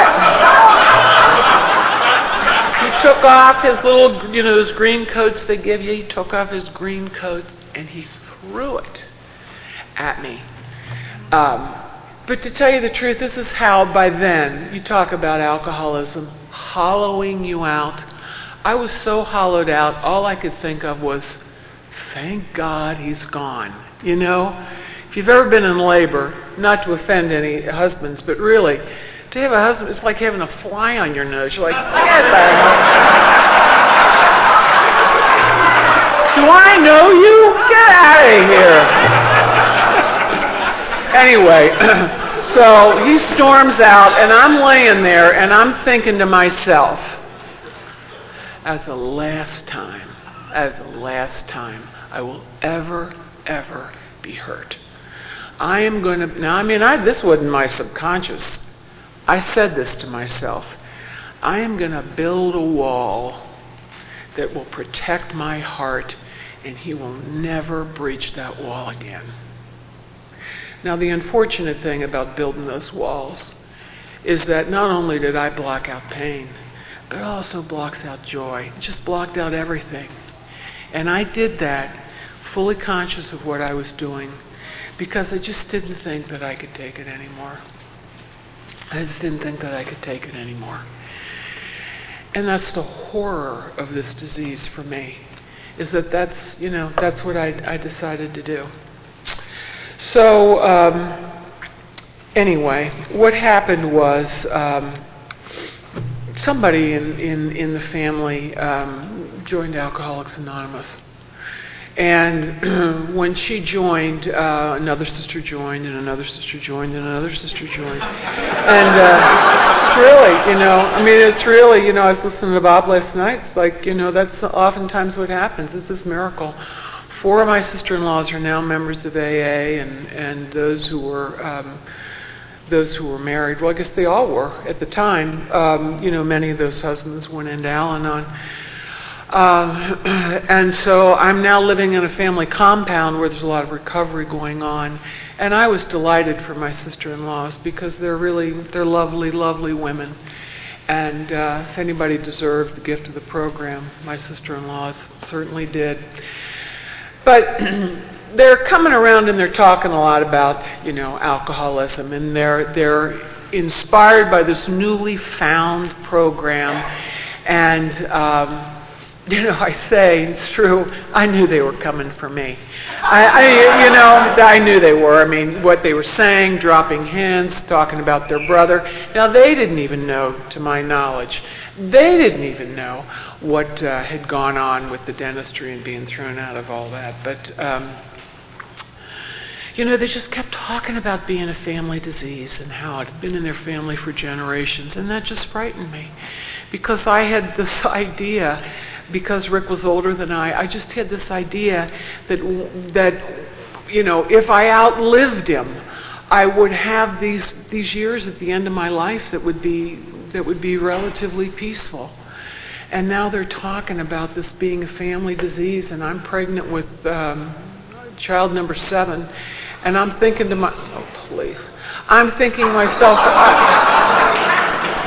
he took off his little, you know, those green coats they give you. He took off his green coat and he threw it at me. Um, but to tell you the truth, this is how by then, you talk about alcoholism hollowing you out. I was so hollowed out, all I could think of was, thank God he's gone. You know, if you've ever been in labor, not to offend any husbands, but really, to have a husband, it's like having a fly on your nose. You're like, get the hell. Do I know you? Get out of here. Anyway, so he storms out, and I'm laying there, and I'm thinking to myself, as the last time, as the last time I will ever, ever be hurt. I am going to, now I mean, I, this wasn't my subconscious. I said this to myself. I am going to build a wall that will protect my heart, and he will never breach that wall again. Now, the unfortunate thing about building those walls is that not only did I block out pain, but it also blocks out joy. It just blocked out everything. And I did that fully conscious of what I was doing because I just didn't think that I could take it anymore. I just didn't think that I could take it anymore. And that's the horror of this disease for me, is that that's, you know, that's what I, I decided to do. So, um, anyway, what happened was um, somebody in, in, in the family um, joined Alcoholics Anonymous. And when she joined, uh, another sister joined, and another sister joined, and another sister joined. And uh, it's really, you know, I mean, it's really, you know, I was listening to Bob last night. It's like, you know, that's oftentimes what happens. It's this miracle. Four of my sister-in-laws are now members of A A, and, and those who were um, those who were married, well, I guess they all were at the time. Um, you know, many of those husbands went into Al-Anon. Uh, and so I'm now living in a family compound where there's a lot of recovery going on. And I was delighted for my sister-in-laws because they're really, they're lovely, lovely women. And uh, if anybody deserved the gift of the program, my sister-in-laws certainly did. But they're coming around and they're talking a lot about, you know, alcoholism. And they're, they're inspired by this newly found program. And, um, you know, I say, it's true, I knew they were coming for me. I, I, you know, I knew they were. I mean, what they were saying, dropping hints, talking about their brother. Now, they didn't even know, to my knowledge, they didn't even know what uh, had gone on with the dentistry and being thrown out of all that. But, um, you know, they just kept talking about being a family disease and how it had been in their family for generations. And that just frightened me because I had this idea, because Rick was older than I, I just had this idea that, that you know, if I outlived him, I would have these these years at the end of my life that would be that would be relatively peaceful. And now they're talking about this being a family disease, and I'm pregnant with um, child number seven, and I'm thinking to my, oh please, I'm thinking to myself, I,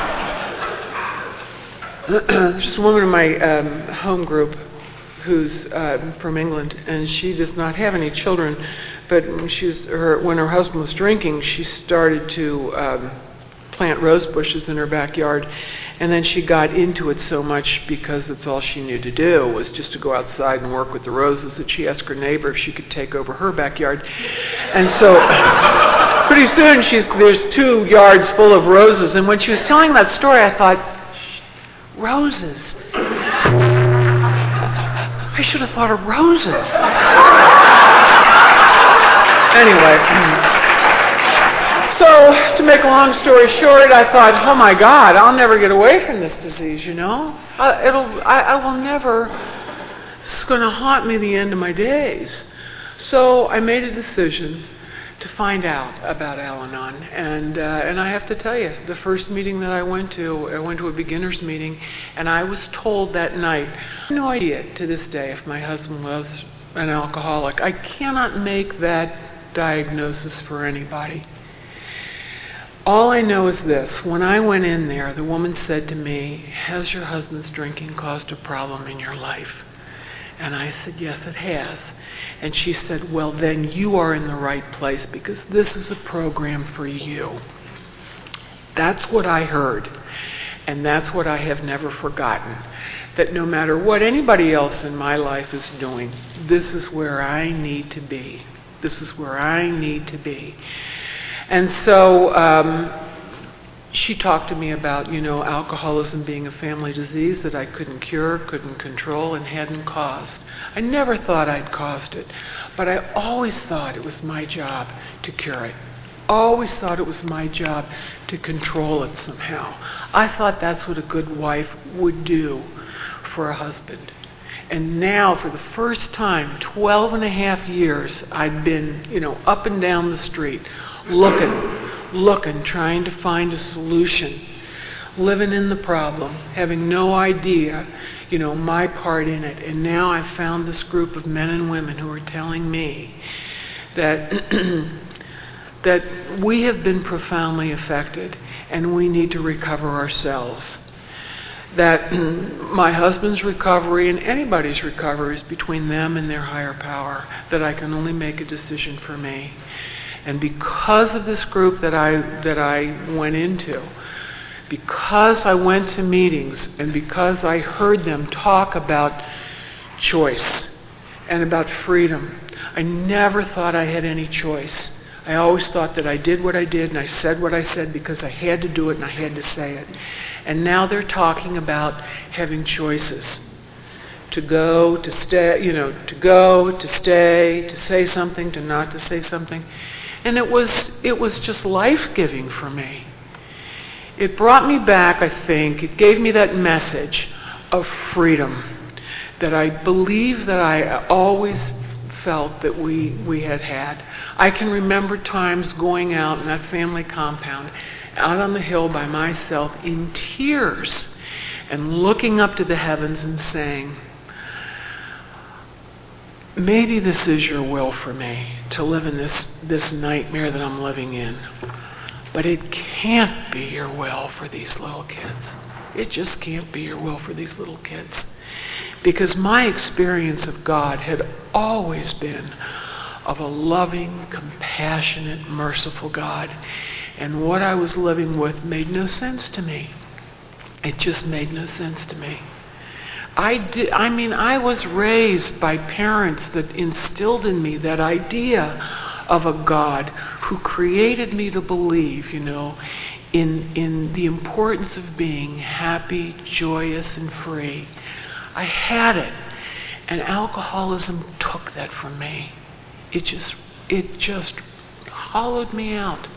there's a woman in my um, home group who's uh, from England, and she does not have any children, but when, she's, her, when her husband was drinking, she started to um, plant rose bushes in her backyard, and then she got into it so much because that's all she knew to do was just to go outside and work with the roses that she asked her neighbor if she could take over her backyard. And so pretty soon she's, there's two yards full of roses, and when she was telling that story, I thought, roses. I should have thought of roses. Anyway, so to make a long story short, I thought, oh my God, I'll never get away from this disease, you know? Uh, it'll, I, I will never, it's going to haunt me the end of my days. So I made a decision to find out about Al-Anon. And, uh, and I have to tell you, the first meeting that I went to, I went to a beginner's meeting, and I was told that night, I have no idea to this day if my husband was an alcoholic. I cannot make that diagnosis for anybody. All I know is this. When I went in there, the woman said to me, has your husband's drinking caused a problem in your life? And I said, yes, it has. And she said, well, then you are in the right place because this is a program for you. That's what I heard. And that's what I have never forgotten. That no matter what anybody else in my life is doing, this is where I need to be. This is where I need to be. And so um, she talked to me about, you know, alcoholism being a family disease that I couldn't cure, couldn't control, and hadn't caused. I never thought I'd caused it, but I always thought it was my job to cure it. always thought it was my job to control it somehow. I thought that's what a good wife would do for a husband. And now, for the first time, twelve and a half years, I'd been, you know, up and down the street, looking, looking, trying to find a solution, living in the problem, having no idea, you know, my part in it. And now I've found this group of men and women who are telling me that that we have been profoundly affected and we need to recover ourselves. That my husband's recovery and anybody's recovery is between them and their higher power, that I can only make a decision for me. And because of this group that I that I went into, because I went to meetings and because I heard them talk about choice and about freedom, I never thought I had any choice. I always thought that I did what I did and I said what I said because I had to do it and I had to say it. And now they're talking about having choices. To go, to stay, you know, to go, to stay, to say something, to not to say something. And it was it was just life-giving for me. It brought me back, I think, it gave me that message of freedom that I believe that I always felt that we, we had had. I can remember times going out in that family compound, out on the hill by myself in tears and looking up to the heavens and saying, maybe this is your will for me to live in this, this nightmare that I'm living in. But it can't be your will for these little kids. It just can't be your will for these little kids. Because my experience of God had always been of a loving, compassionate, merciful God. And what I was living with made no sense to me. It just made no sense to me. I did, I mean, I was raised by parents that instilled in me that idea of a God who created me to believe, you know, in in the importance of being happy, joyous, and free. I had it, and alcoholism took that from me. It just it just hollowed me out.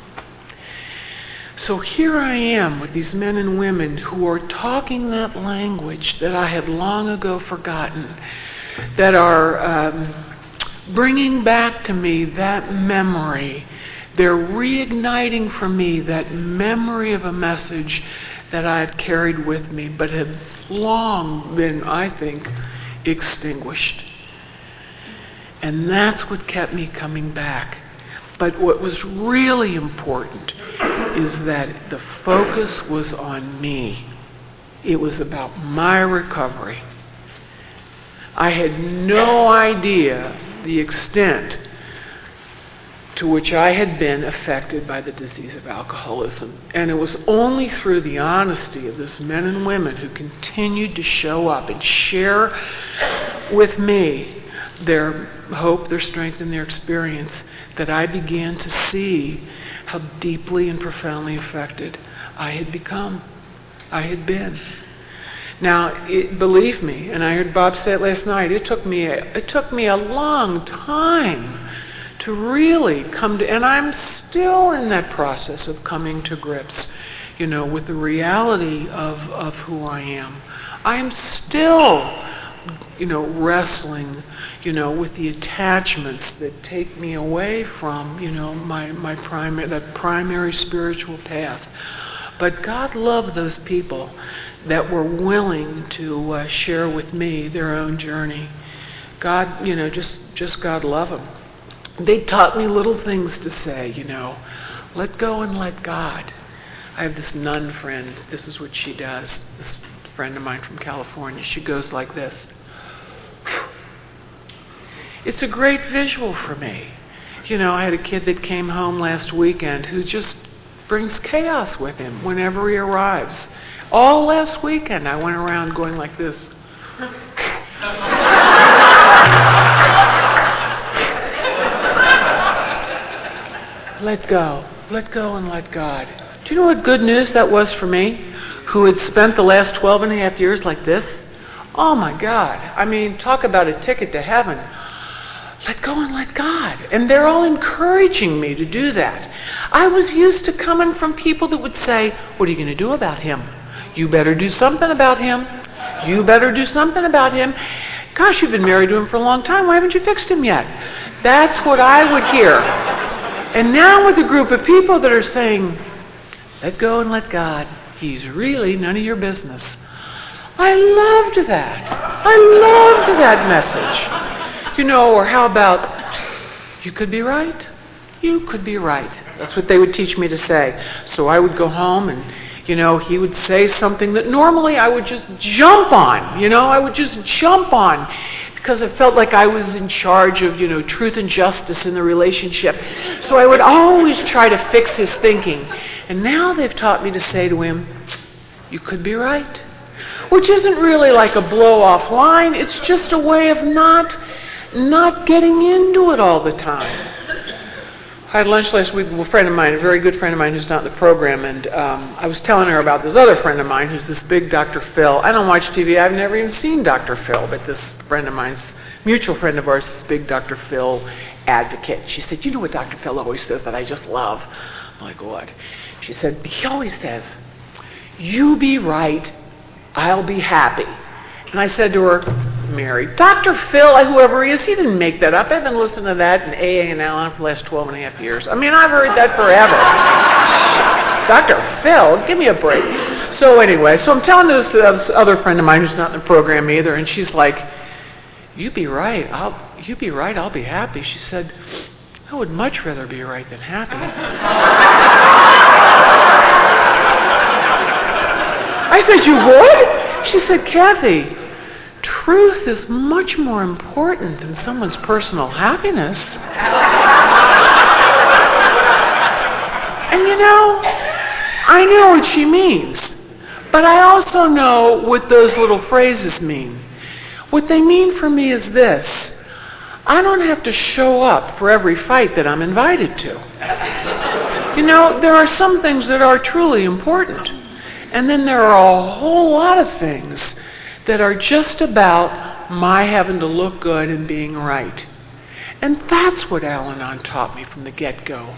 So here I am with these men and women who are talking that language that I had long ago forgotten, that are um, bringing back to me that memory. They're reigniting for me that memory of a message that I had carried with me, but had long been, I think, extinguished. And that's what kept me coming back. But what was really important is that the focus was on me. It was about my recovery. I had no idea the extent to which I had been affected by the disease of alcoholism. And it was only through the honesty of those men and women who continued to show up and share with me their hope, their strength, and their experience that I began to see how deeply and profoundly affected I had become, I had been. Now, it, believe me, and I heard Bob say it last night, it took me a, it took me a long time to really come to, and I'm still in that process of coming to grips, you know, with the reality of, of who I am. I'm still, you know, wrestling, you know, with the attachments that take me away from, you know, my, my primary, that primary spiritual path. But God loved those people that were willing to uh, share with me their own journey. God, you know, just, just God love them. They taught me little things to say, you know, let go and let God. I have this nun friend. This is what she does. This friend of mine from California. She goes like this. It's a great visual for me. You know, I had a kid that came home last weekend who just brings chaos with him whenever he arrives. All last weekend I went around going like this. Let go. Let go and let God. Do you know what good news that was for me, who had spent the last twelve and a half years like this? Oh my God. I mean, talk about a ticket to heaven. let go and let God. And they're all encouraging me to do that. I was used to coming from people that would say, what are you going to do about him? You better do something about him. You better do something about him. Gosh, you've been married to him for a long time. Why haven't you fixed him yet? That's what I would hear. And now with a group of people that are saying, let go and let God. He's really none of your business. I loved that. I loved that message. You know, or how about, you could be right. You could be right. That's what they would teach me to say. So I would go home and, you know, he would say something that normally I would just jump on. You know, I would just jump on because it felt like I was in charge of, you know, truth and justice in the relationship. So I would always try to fix his thinking. And now they've taught me to say to him, you could be right. Which isn't really like a blow-off line. It's just a way of not, not getting into it all the time. I had lunch last week with a friend of mine, a very good friend of mine who's not in the program, and um, I was telling her about this other friend of mine who's this big Doctor Phil. I don't watch T V. I've never even seen Doctor Phil, but this friend of mine's, mutual friend of ours, this big Doctor Phil advocate. She said, you know what Doctor Phil always says that I just love? I'm like, what? She said, he always says, you be right, I'll be happy. And I said to her, Mary, Doctor Phil, whoever he is, he didn't make that up. I've been listening to that in A A and Al-Anon for the last twelve and a half years. I mean, I've heard that forever. Doctor Phil, give me a break. So anyway, so I'm telling this, this other friend of mine who's not in the program either, and she's like, you be right, I'll, you be right, I'll be happy. She said, I would much rather be right than happy. I said, you would? She said, Kathy, truth is much more important than someone's personal happiness. And you know, I know what she means. But I also know what those little phrases mean. What they mean for me is this. I don't have to show up for every fight that I'm invited to. You know, there are some things that are truly important. And then there are a whole lot of things that are just about my having to look good and being right. And that's what Al-Anon taught me from the get-go.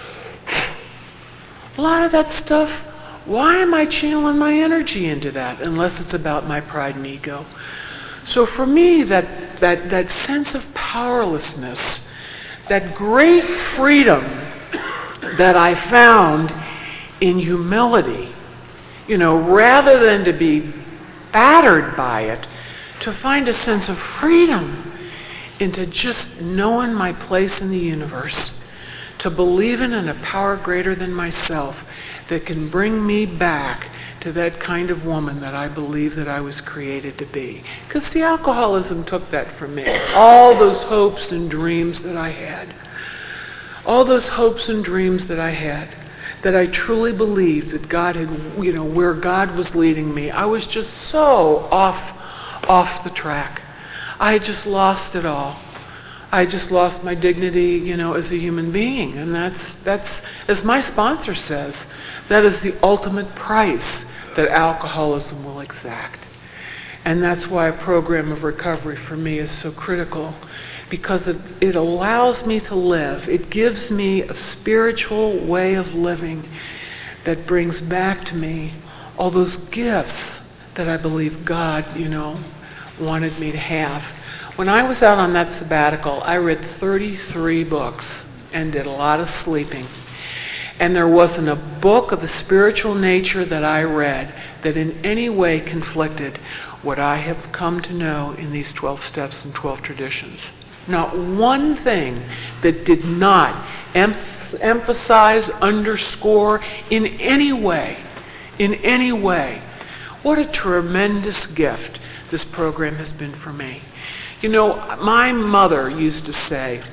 A lot of that stuff, why am I channeling my energy into that unless it's about my pride and ego? So for me, that, that, that sense of powerlessness, that great freedom that I found in humility, you know, rather than to be battered by it, to find a sense of freedom into just knowing my place in the universe, to believing in a power greater than myself that can bring me back to that kind of woman that I believe that I was created to be. Because the alcoholism took that from me. All those hopes and dreams that I had. All those hopes and dreams that I had. That I truly believed that God had, you know, where God was leading me. I was just so off, off the track. I had just lost it all. I just lost my dignity, you know, as a human being. And that's, that's, as my sponsor says, that is the ultimate price that alcoholism will exact. And that's why a program of recovery for me is so critical. Because it, it allows me to live. It gives me a spiritual way of living that brings back to me all those gifts that I believe God, you know, wanted me to have. When I was out on that sabbatical, I read thirty-three books and did a lot of sleeping. And there wasn't a book of a spiritual nature that I read that in any way conflicted what I have come to know in these twelve steps and twelve traditions. Not one thing that did not em- emphasize, underscore in any way, in any way. What a tremendous gift this program has been for me. You know, my mother used to say,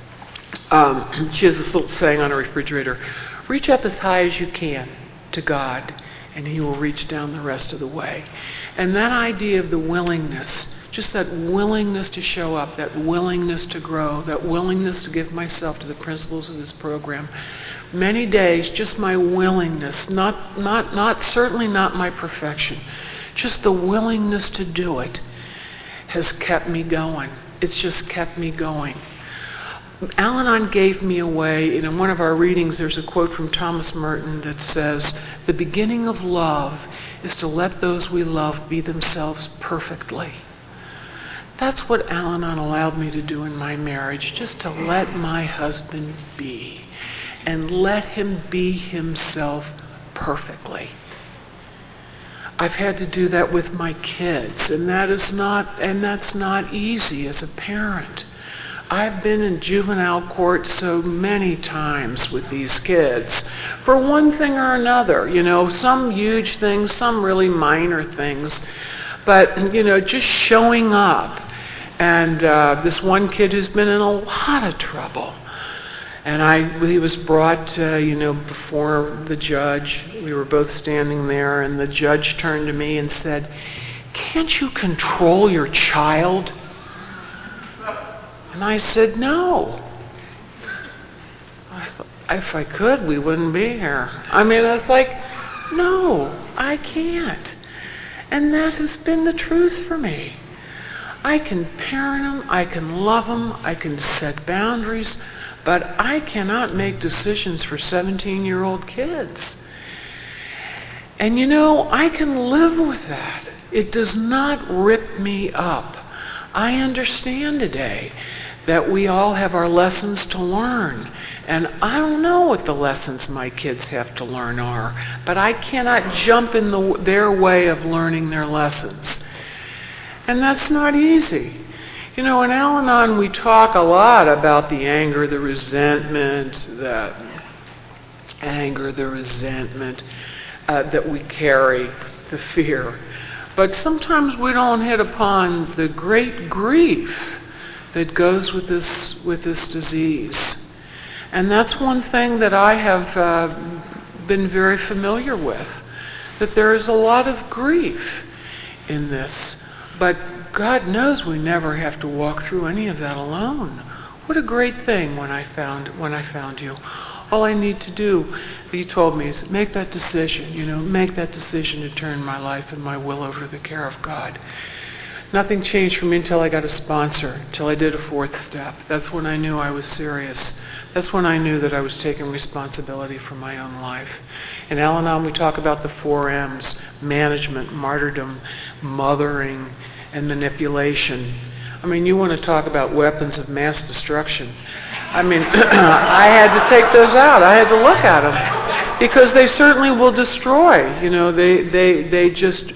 um, she has this little saying on her refrigerator, reach up as high as you can to God, and He will reach down the rest of the way. And that idea of the willingness, just that willingness to show up, that willingness to grow, that willingness to give myself to the principles of this program. Many days, just my willingness, not, not, not, certainly not my perfection, just the willingness to do it has kept me going. It's just kept me going. Al-Anon gave me a way. In one of our readings, there's a quote from Thomas Merton that says, "The beginning of love is to let those we love be themselves perfectly." That's what Al-Anon allowed me to do in my marriage, just to let my husband be, and let him be himself perfectly. I've had to do that with my kids, and that is not, and that's not easy as a parent. I've been in juvenile court so many times with these kids for one thing or another, you know, some huge things, some really minor things, but, you know, just showing up. And uh, this one kid who's been in a lot of trouble. And I, he was brought, uh, you know, before the judge. We were both standing there, and the judge turned to me and said, "Can't you control your child?" And I said, "No." I thought, if I could, we wouldn't be here. I mean, I was like, no, I can't. And that has been the truth for me. I can parent them, I can love them, I can set boundaries, but I cannot make decisions for seventeen-year-old kids. And you know, I can live with that. It does not rip me up. I understand today that we all have our lessons to learn. And I don't know what the lessons my kids have to learn are, but I cannot jump in the, their way of learning their lessons. And that's not easy. You know, in Al-Anon we talk a lot about the anger, the resentment, the anger, the resentment uh, that we carry, the fear. But sometimes we don't hit upon the great grief that goes with this with this disease. And that's one thing that I have uh, been very familiar with, that there is a lot of grief in this. But God knows we never have to walk through any of that alone. What a great thing when I found when I found you. All I need to do, you told me, is make that decision, you know, make that decision to turn my life and my will over to the care of God. Nothing changed for me until I got a sponsor, until I did a fourth step. That's when I knew I was serious. That's when I knew that I was taking responsibility for my own life. In Al-Anon, we talk about the four M's: management, martyrdom, mothering, and manipulation. I mean, you want to talk about weapons of mass destruction. I mean, I had to take those out. I had to look at them because they certainly will destroy. You know, they they they just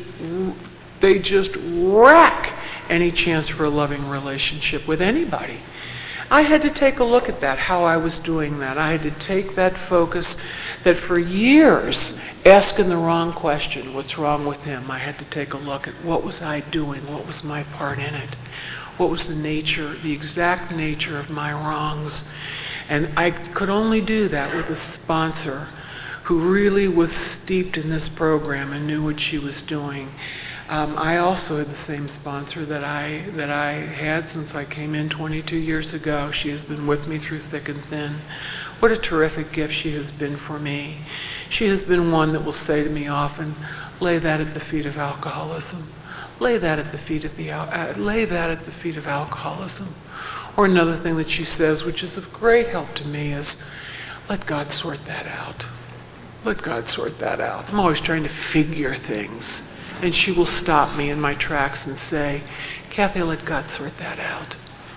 they just wreck any chance for a loving relationship with anybody. I had to take a look at that, how I was doing that. I had to take that focus that for years, asking the wrong question, what's wrong with him? I had to take a look at what was I doing? What was my part in it? What was the nature, the exact nature of my wrongs? And I could only do that with a sponsor who really was steeped in this program and knew what she was doing. Um, I also had the same sponsor that I that I had since I came in twenty-two years ago. She has been with me through thick and thin. What a terrific gift she has been for me. She has been one that will say to me often, "Lay that at the feet of alcoholism. Lay that at the feet of the uh, lay that at the feet of alcoholism." Or another thing that she says, which is of great help to me, is, "Let God sort that out. Let God sort that out." I'm always trying to figure things. And she will stop me in my tracks and say, "Kathy, let God sort that out."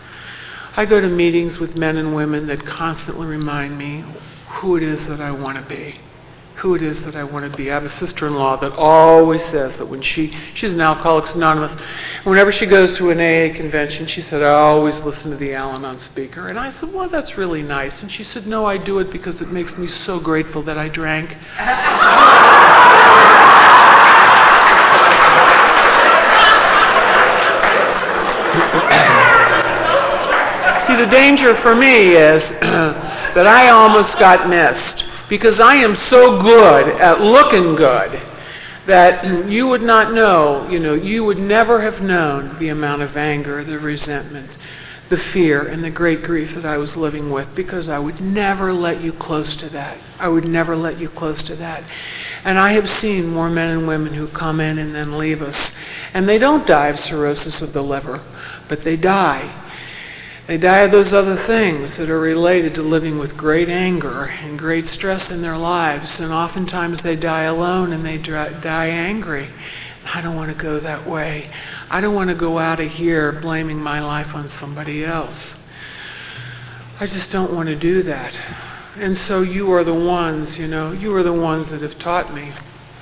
I go to meetings with men and women that constantly remind me who it is that I want to be. Who it is that I want to be. I have a sister-in-law that always says that when she, she's an Alcoholics Anonymous, whenever she goes to an A A convention, she said, "I always listen to the Al-Anon speaker." And I said, "Well, that's really nice." And she said, "No, I do it because it makes me so grateful that I drank." See, the danger for me is that I almost got missed because I am so good at looking good that you would not know, you know, you would never have known the amount of anger, the resentment, the fear, and the great grief that I was living with, because I would never let you close to that. I would never let you close to that. And I have seen more men and women who come in and then leave us, and they don't die of cirrhosis of the liver, but they die. They die of those other things that are related to living with great anger and great stress in their lives. And oftentimes they die alone and they die angry. I don't want to go that way. I don't want to go out of here blaming my life on somebody else. I just don't want to do that. And so you are the ones, you know, you are the ones that have taught me.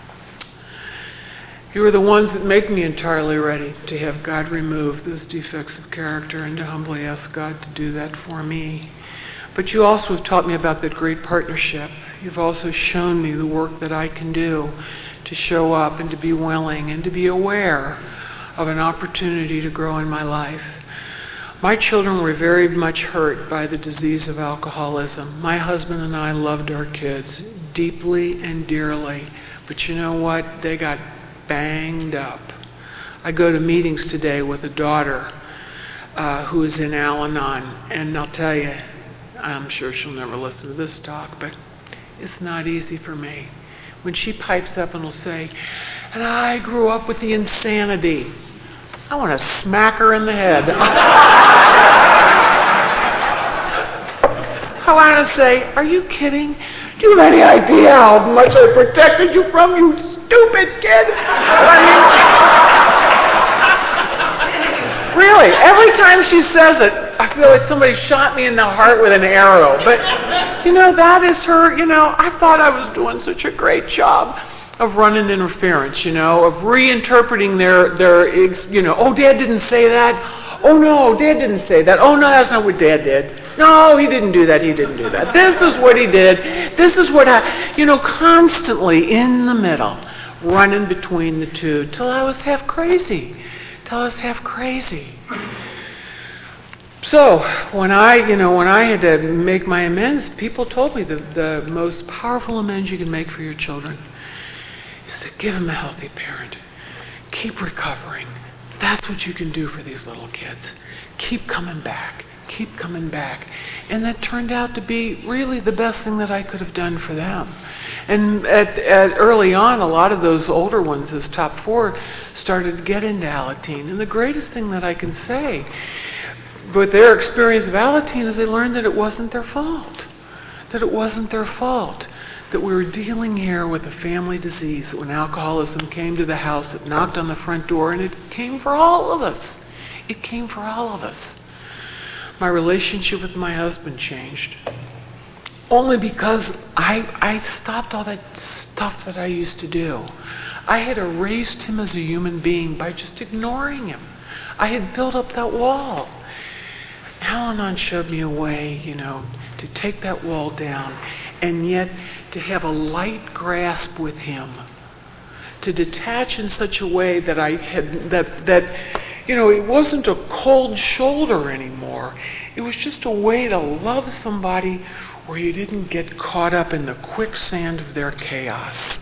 You are the ones that make me entirely ready to have God remove those defects of character and to humbly ask God to do that for me. But you also have taught me about that great partnership. You've also shown me the work that I can do to show up and to be willing and to be aware of an opportunity to grow in my life. My children were very much hurt by the disease of alcoholism. My husband and I loved our kids deeply and dearly. But you know what? They got banged up. I go to meetings today with a daughter uh, who is in Al-Anon, and I'll tell you, I'm sure she'll never listen to this talk, but it's not easy for me. When she pipes up and will say, and I grew up with the insanity, I want to smack her in the head. I want to say, are you kidding? Do you have any idea how much I protected you from, you stupid kid? I mean, really, every time she says it, I feel like somebody shot me in the heart with an arrow. But, you know, that is her, you know, I thought I was doing such a great job of running interference, you know, of reinterpreting their, their, you know, oh, Dad didn't say that. Oh, no, Dad didn't say that. Oh, no, that's not what Dad did. No, he didn't do that. He didn't do that. This is what he did. This is what I, you know, constantly in the middle, running between the two till I was half crazy. Till I was half crazy. So when I, you know, when I had to make my amends, people told me the, the most powerful amends you can make for your children is to give them a healthy parent. Keep recovering. That's what you can do for these little kids. Keep coming back. Keep coming back. And that turned out to be really the best thing that I could have done for them. And at, at early on, a lot of those older ones, those top four, started to get into Alateen. And the greatest thing that I can say with their experience of Alateen is they learned that it wasn't their fault. That it wasn't their fault. That we were dealing here with a family disease. That when alcoholism came to the house, it knocked on the front door, and it came for all of us. It came for all of us. My relationship with my husband changed. Only because I, I stopped all that stuff that I used to do. I had erased him as a human being by just ignoring him. I had built up that wall. Al-Anon showed me a way, you know, to take that wall down and yet to have a light grasp with him. To detach in such a way that I had, that, that, you know, it wasn't a cold shoulder anymore. It was just a way to love somebody where you didn't get caught up in the quicksand of their chaos.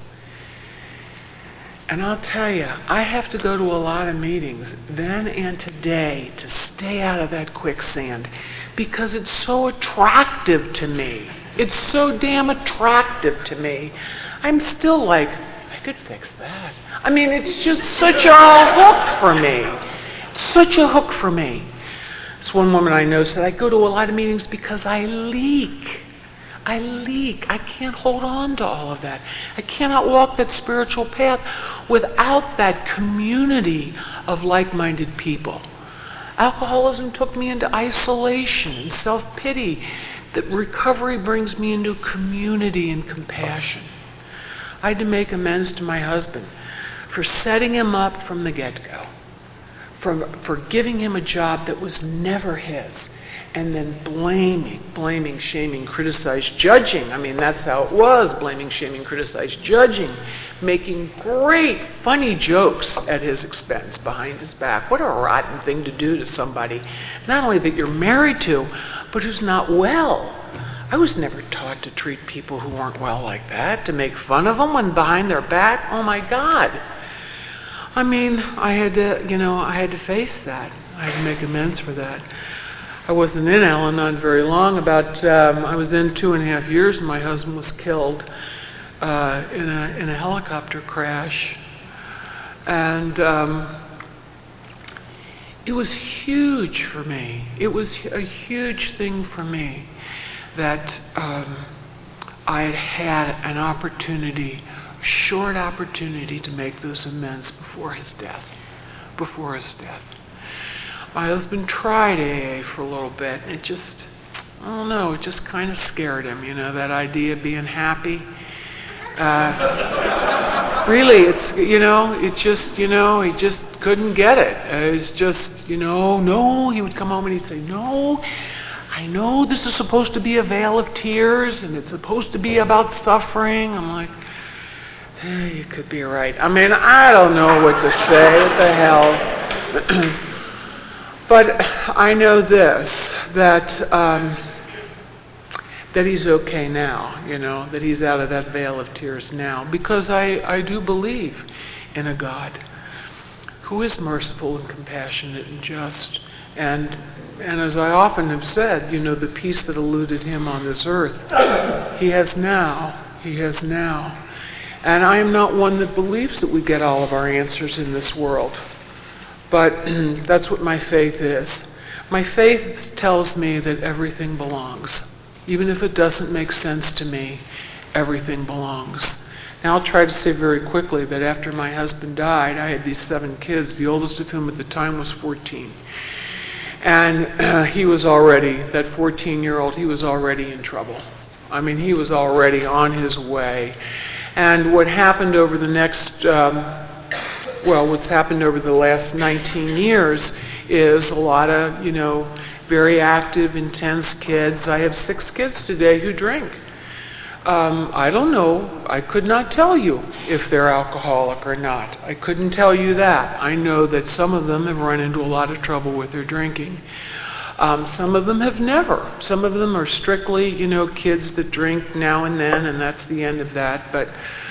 And I'll tell you, I have to go to a lot of meetings then and today to stay out of that quicksand because it's so attractive to me. It's so damn attractive to me. I'm still like, I could fix that. I mean, it's just such a hook for me. Such a hook for me. This one woman I know said, I go to a lot of meetings because I leak. I leak. I can't hold on to all of that. I cannot walk that spiritual path without that community of like-minded people. Alcoholism took me into isolation and self-pity. That recovery brings me into community and compassion. I had to make amends to my husband for setting him up from the get-go, for, for giving him a job that was never his, and then blaming, blaming, shaming, criticize, judging. I mean, that's how it was, blaming, shaming, criticize, judging, making great, funny jokes at his expense behind his back. What a rotten thing to do to somebody, not only that you're married to, but who's not well. I was never taught to treat people who weren't well like that, to make fun of them when behind their back. Oh my God. I mean, I had to, you know, I had to face that. I had to make amends for that. I wasn't in Al-Anon very long. About, um, I was in two and a half years, and my husband was killed uh, in a in a helicopter crash. And um, it was huge for me. It was a huge thing for me that um, I had had an opportunity, a short opportunity to make those amends before his death. Before his death. My husband tried A A for a little bit. It just, I don't know, it just kind of scared him, you know, that idea of being happy. Uh, really, it's, you know, it's just, you know, he just couldn't get it. Uh, it's just, you know, no, he would come home and he'd say, no, I know this is supposed to be a veil of tears and it's supposed to be about suffering. I'm like, eh, you could be right. I mean, I don't know what to say. What the hell? But I know this, that um, that he's okay now, you know, that he's out of that veil of tears now, because I, I do believe in a God who is merciful and compassionate and just. And and as I often have said, you know, the peace that eluded him on this earth, he has now. He has now. And I am not one that believes that we get all of our answers in this world. But that's what my faith is. My faith tells me that everything belongs. Even if it doesn't make sense to me, everything belongs. Now I'll try to say very quickly that after my husband died, I had these seven kids, the oldest of whom at the time was fourteen. And uh, he was already, that fourteen-year-old, he was already in trouble. I mean, he was already on his way. And what happened over the next... Um, Well, what's happened over the last nineteen years is a lot of, you know, very active, intense kids. I have six kids today who drink. Um, I don't know. I could not tell you if they're alcoholic or not. I couldn't tell you that. I know that some of them have run into a lot of trouble with their drinking. Um, some of them have never. Some of them are strictly, you know, kids that drink now and then, and that's the end of that. But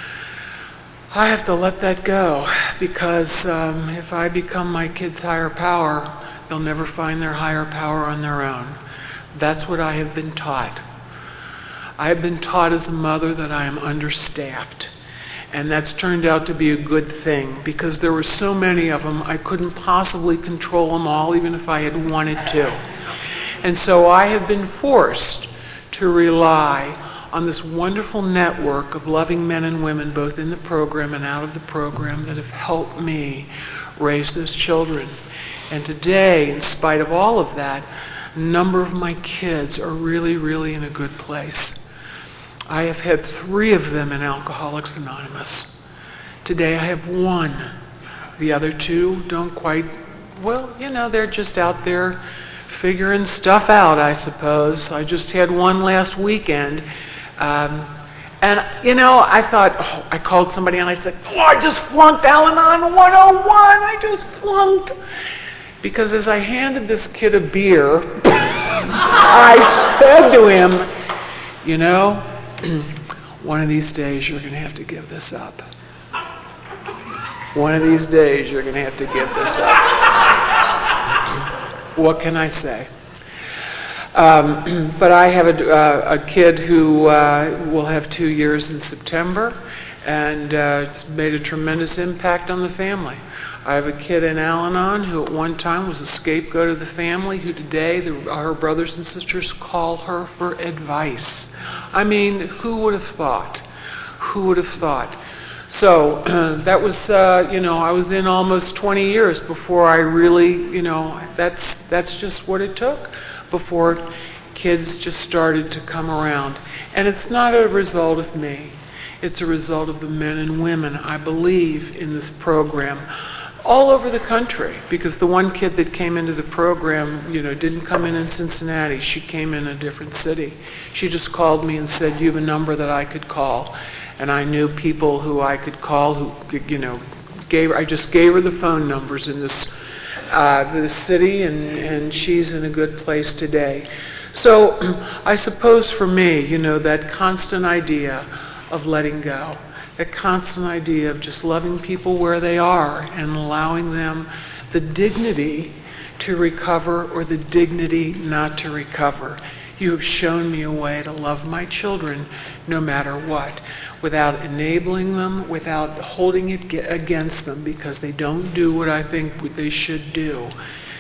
I have to let that go, because um, if I become my kids' higher power, they'll never find their higher power on their own. That's what I have been taught. I have been taught as a mother that I am understaffed. And that's turned out to be a good thing, because there were so many of them, I couldn't possibly control them all, even if I had wanted to. And so I have been forced to rely on this wonderful network of loving men and women, both in the program and out of the program, that have helped me raise those children. And today, in spite of all of that, a number of my kids are really, really in a good place. I have had three of them in Alcoholics Anonymous. Today I have one. The other two don't quite, well, you know, they're just out there figuring stuff out, I suppose. I just had one last weekend. Um, and, you know, I thought, oh, I called somebody and I said, oh, I just flunked Al-Anon one oh one. I just flunked. Because as I handed this kid a beer, I said to him, you know, one of these days you're going to have to give this up. One of these days you're going to have to give this up. What can I say? Um, but I have a, uh, a kid who uh, will have two years in September, and uh, it's made a tremendous impact on the family. I have a kid in Al-Anon who at one time was a scapegoat of the family, who today the, her brothers and sisters call her for advice. I mean, who would have thought? Who would have thought? So uh, that was, uh, you know, I was in almost twenty years before I really, you know, that's that's just what it took before kids just started to come around. And it's not a result of me. It's a result of the men and women, I believe, in this program all over the country. Because the one kid that came into the program, you know, didn't come in in Cincinnati. She came in a different city. She just called me and said, you have a number that I could call. And I knew people who I could call who, you know, gave. I just gave her the phone numbers in this uh, this city, and, and she's in a good place today. So I suppose for me, you know, that constant idea of letting go, that constant idea of just loving people where they are and allowing them the dignity to recover or the dignity not to recover. You have shown me a way to love my children no matter what, without enabling them, without holding it against them because they don't do what I think they should do.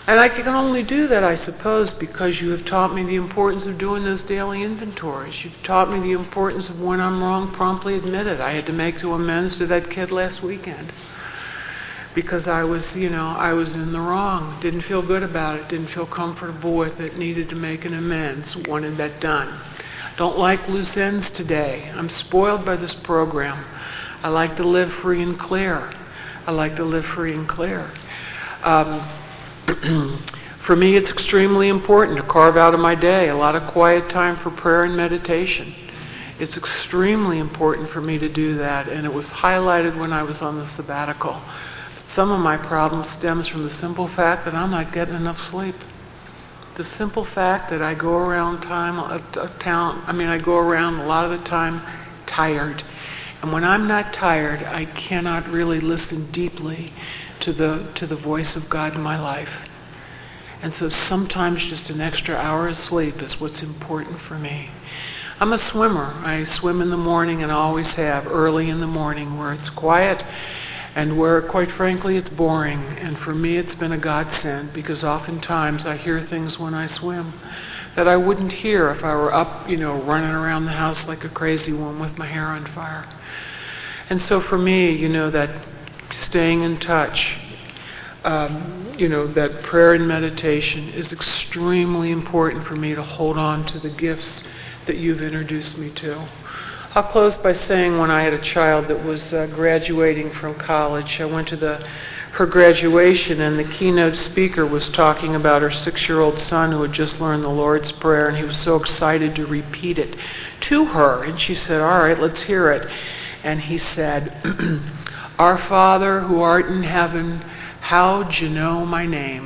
And I can only do that, I suppose, because you have taught me the importance of doing those daily inventories. You've taught me the importance of when I'm wrong, promptly admit it. I had to make to amends to that kid last weekend because I was, you know, I was in the wrong. Didn't feel good about it. Didn't feel comfortable with it. Needed to make an amends. Wanted that done. Don't like loose ends today. I'm spoiled by this program. I like to live free and clear. I like to live free and clear. Um, For me, it's extremely important to carve out of my day a lot of quiet time for prayer and meditation. It's extremely important for me to do that, and it was highlighted when I was on the sabbatical. Some of my problem stems from the simple fact that I'm not getting enough sleep. The simple fact that I go around time, a, a town, I mean, I go around a lot of the time tired. And when I'm not tired, I cannot really listen deeply to the to the voice of God in my life. And so sometimes just an extra hour of sleep is what's important for me. I'm a swimmer. I swim in the morning and always have, early in the morning where it's quiet and where, quite frankly, it's boring. And for me, it's been a godsend because oftentimes I hear things when I swim that I wouldn't hear if I were up, you know, running around the house like a crazy one with my hair on fire. And so for me, you know, that staying in touch, um, you know, that prayer and meditation is extremely important for me to hold on to the gifts that you've introduced me to. I'll close by saying when I had a child that was uh, graduating from college, I went to the her graduation and the keynote speaker was talking about her six-year-old son who had just learned the Lord's Prayer, and he was so excited to repeat it to her. And she said, "All right, let's hear it." And he said, "Our Father who art in heaven, how'd you know my name?"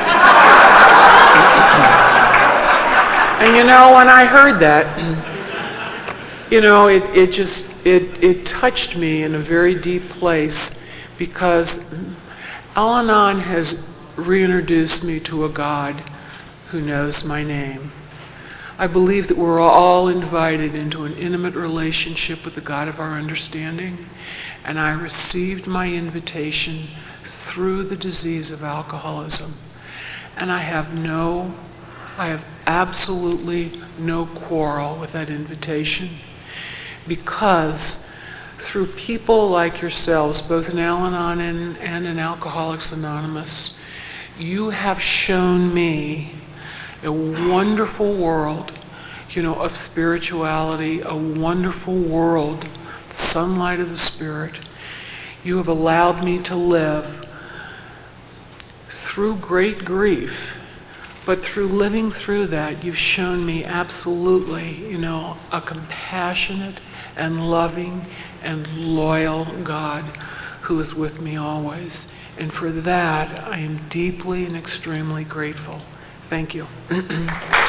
And you know, when I heard that, you know, it, it just, it, it touched me in a very deep place because Al-Anon has reintroduced me to a God who knows my name. I believe that we're all invited into an intimate relationship with the God of our understanding, and I received my invitation through the disease of alcoholism. And I have no, I have absolutely no quarrel with that invitation, because through people like yourselves, both in Al-Anon and, and in Alcoholics Anonymous, you have shown me a wonderful world, you know, of spirituality, a wonderful world, the sunlight of the Spirit. You have allowed me to live through great grief, but through living through that, you've shown me absolutely, you know, a compassionate and loving and loyal God who is with me always. And for that, I am deeply and extremely grateful. Thank you.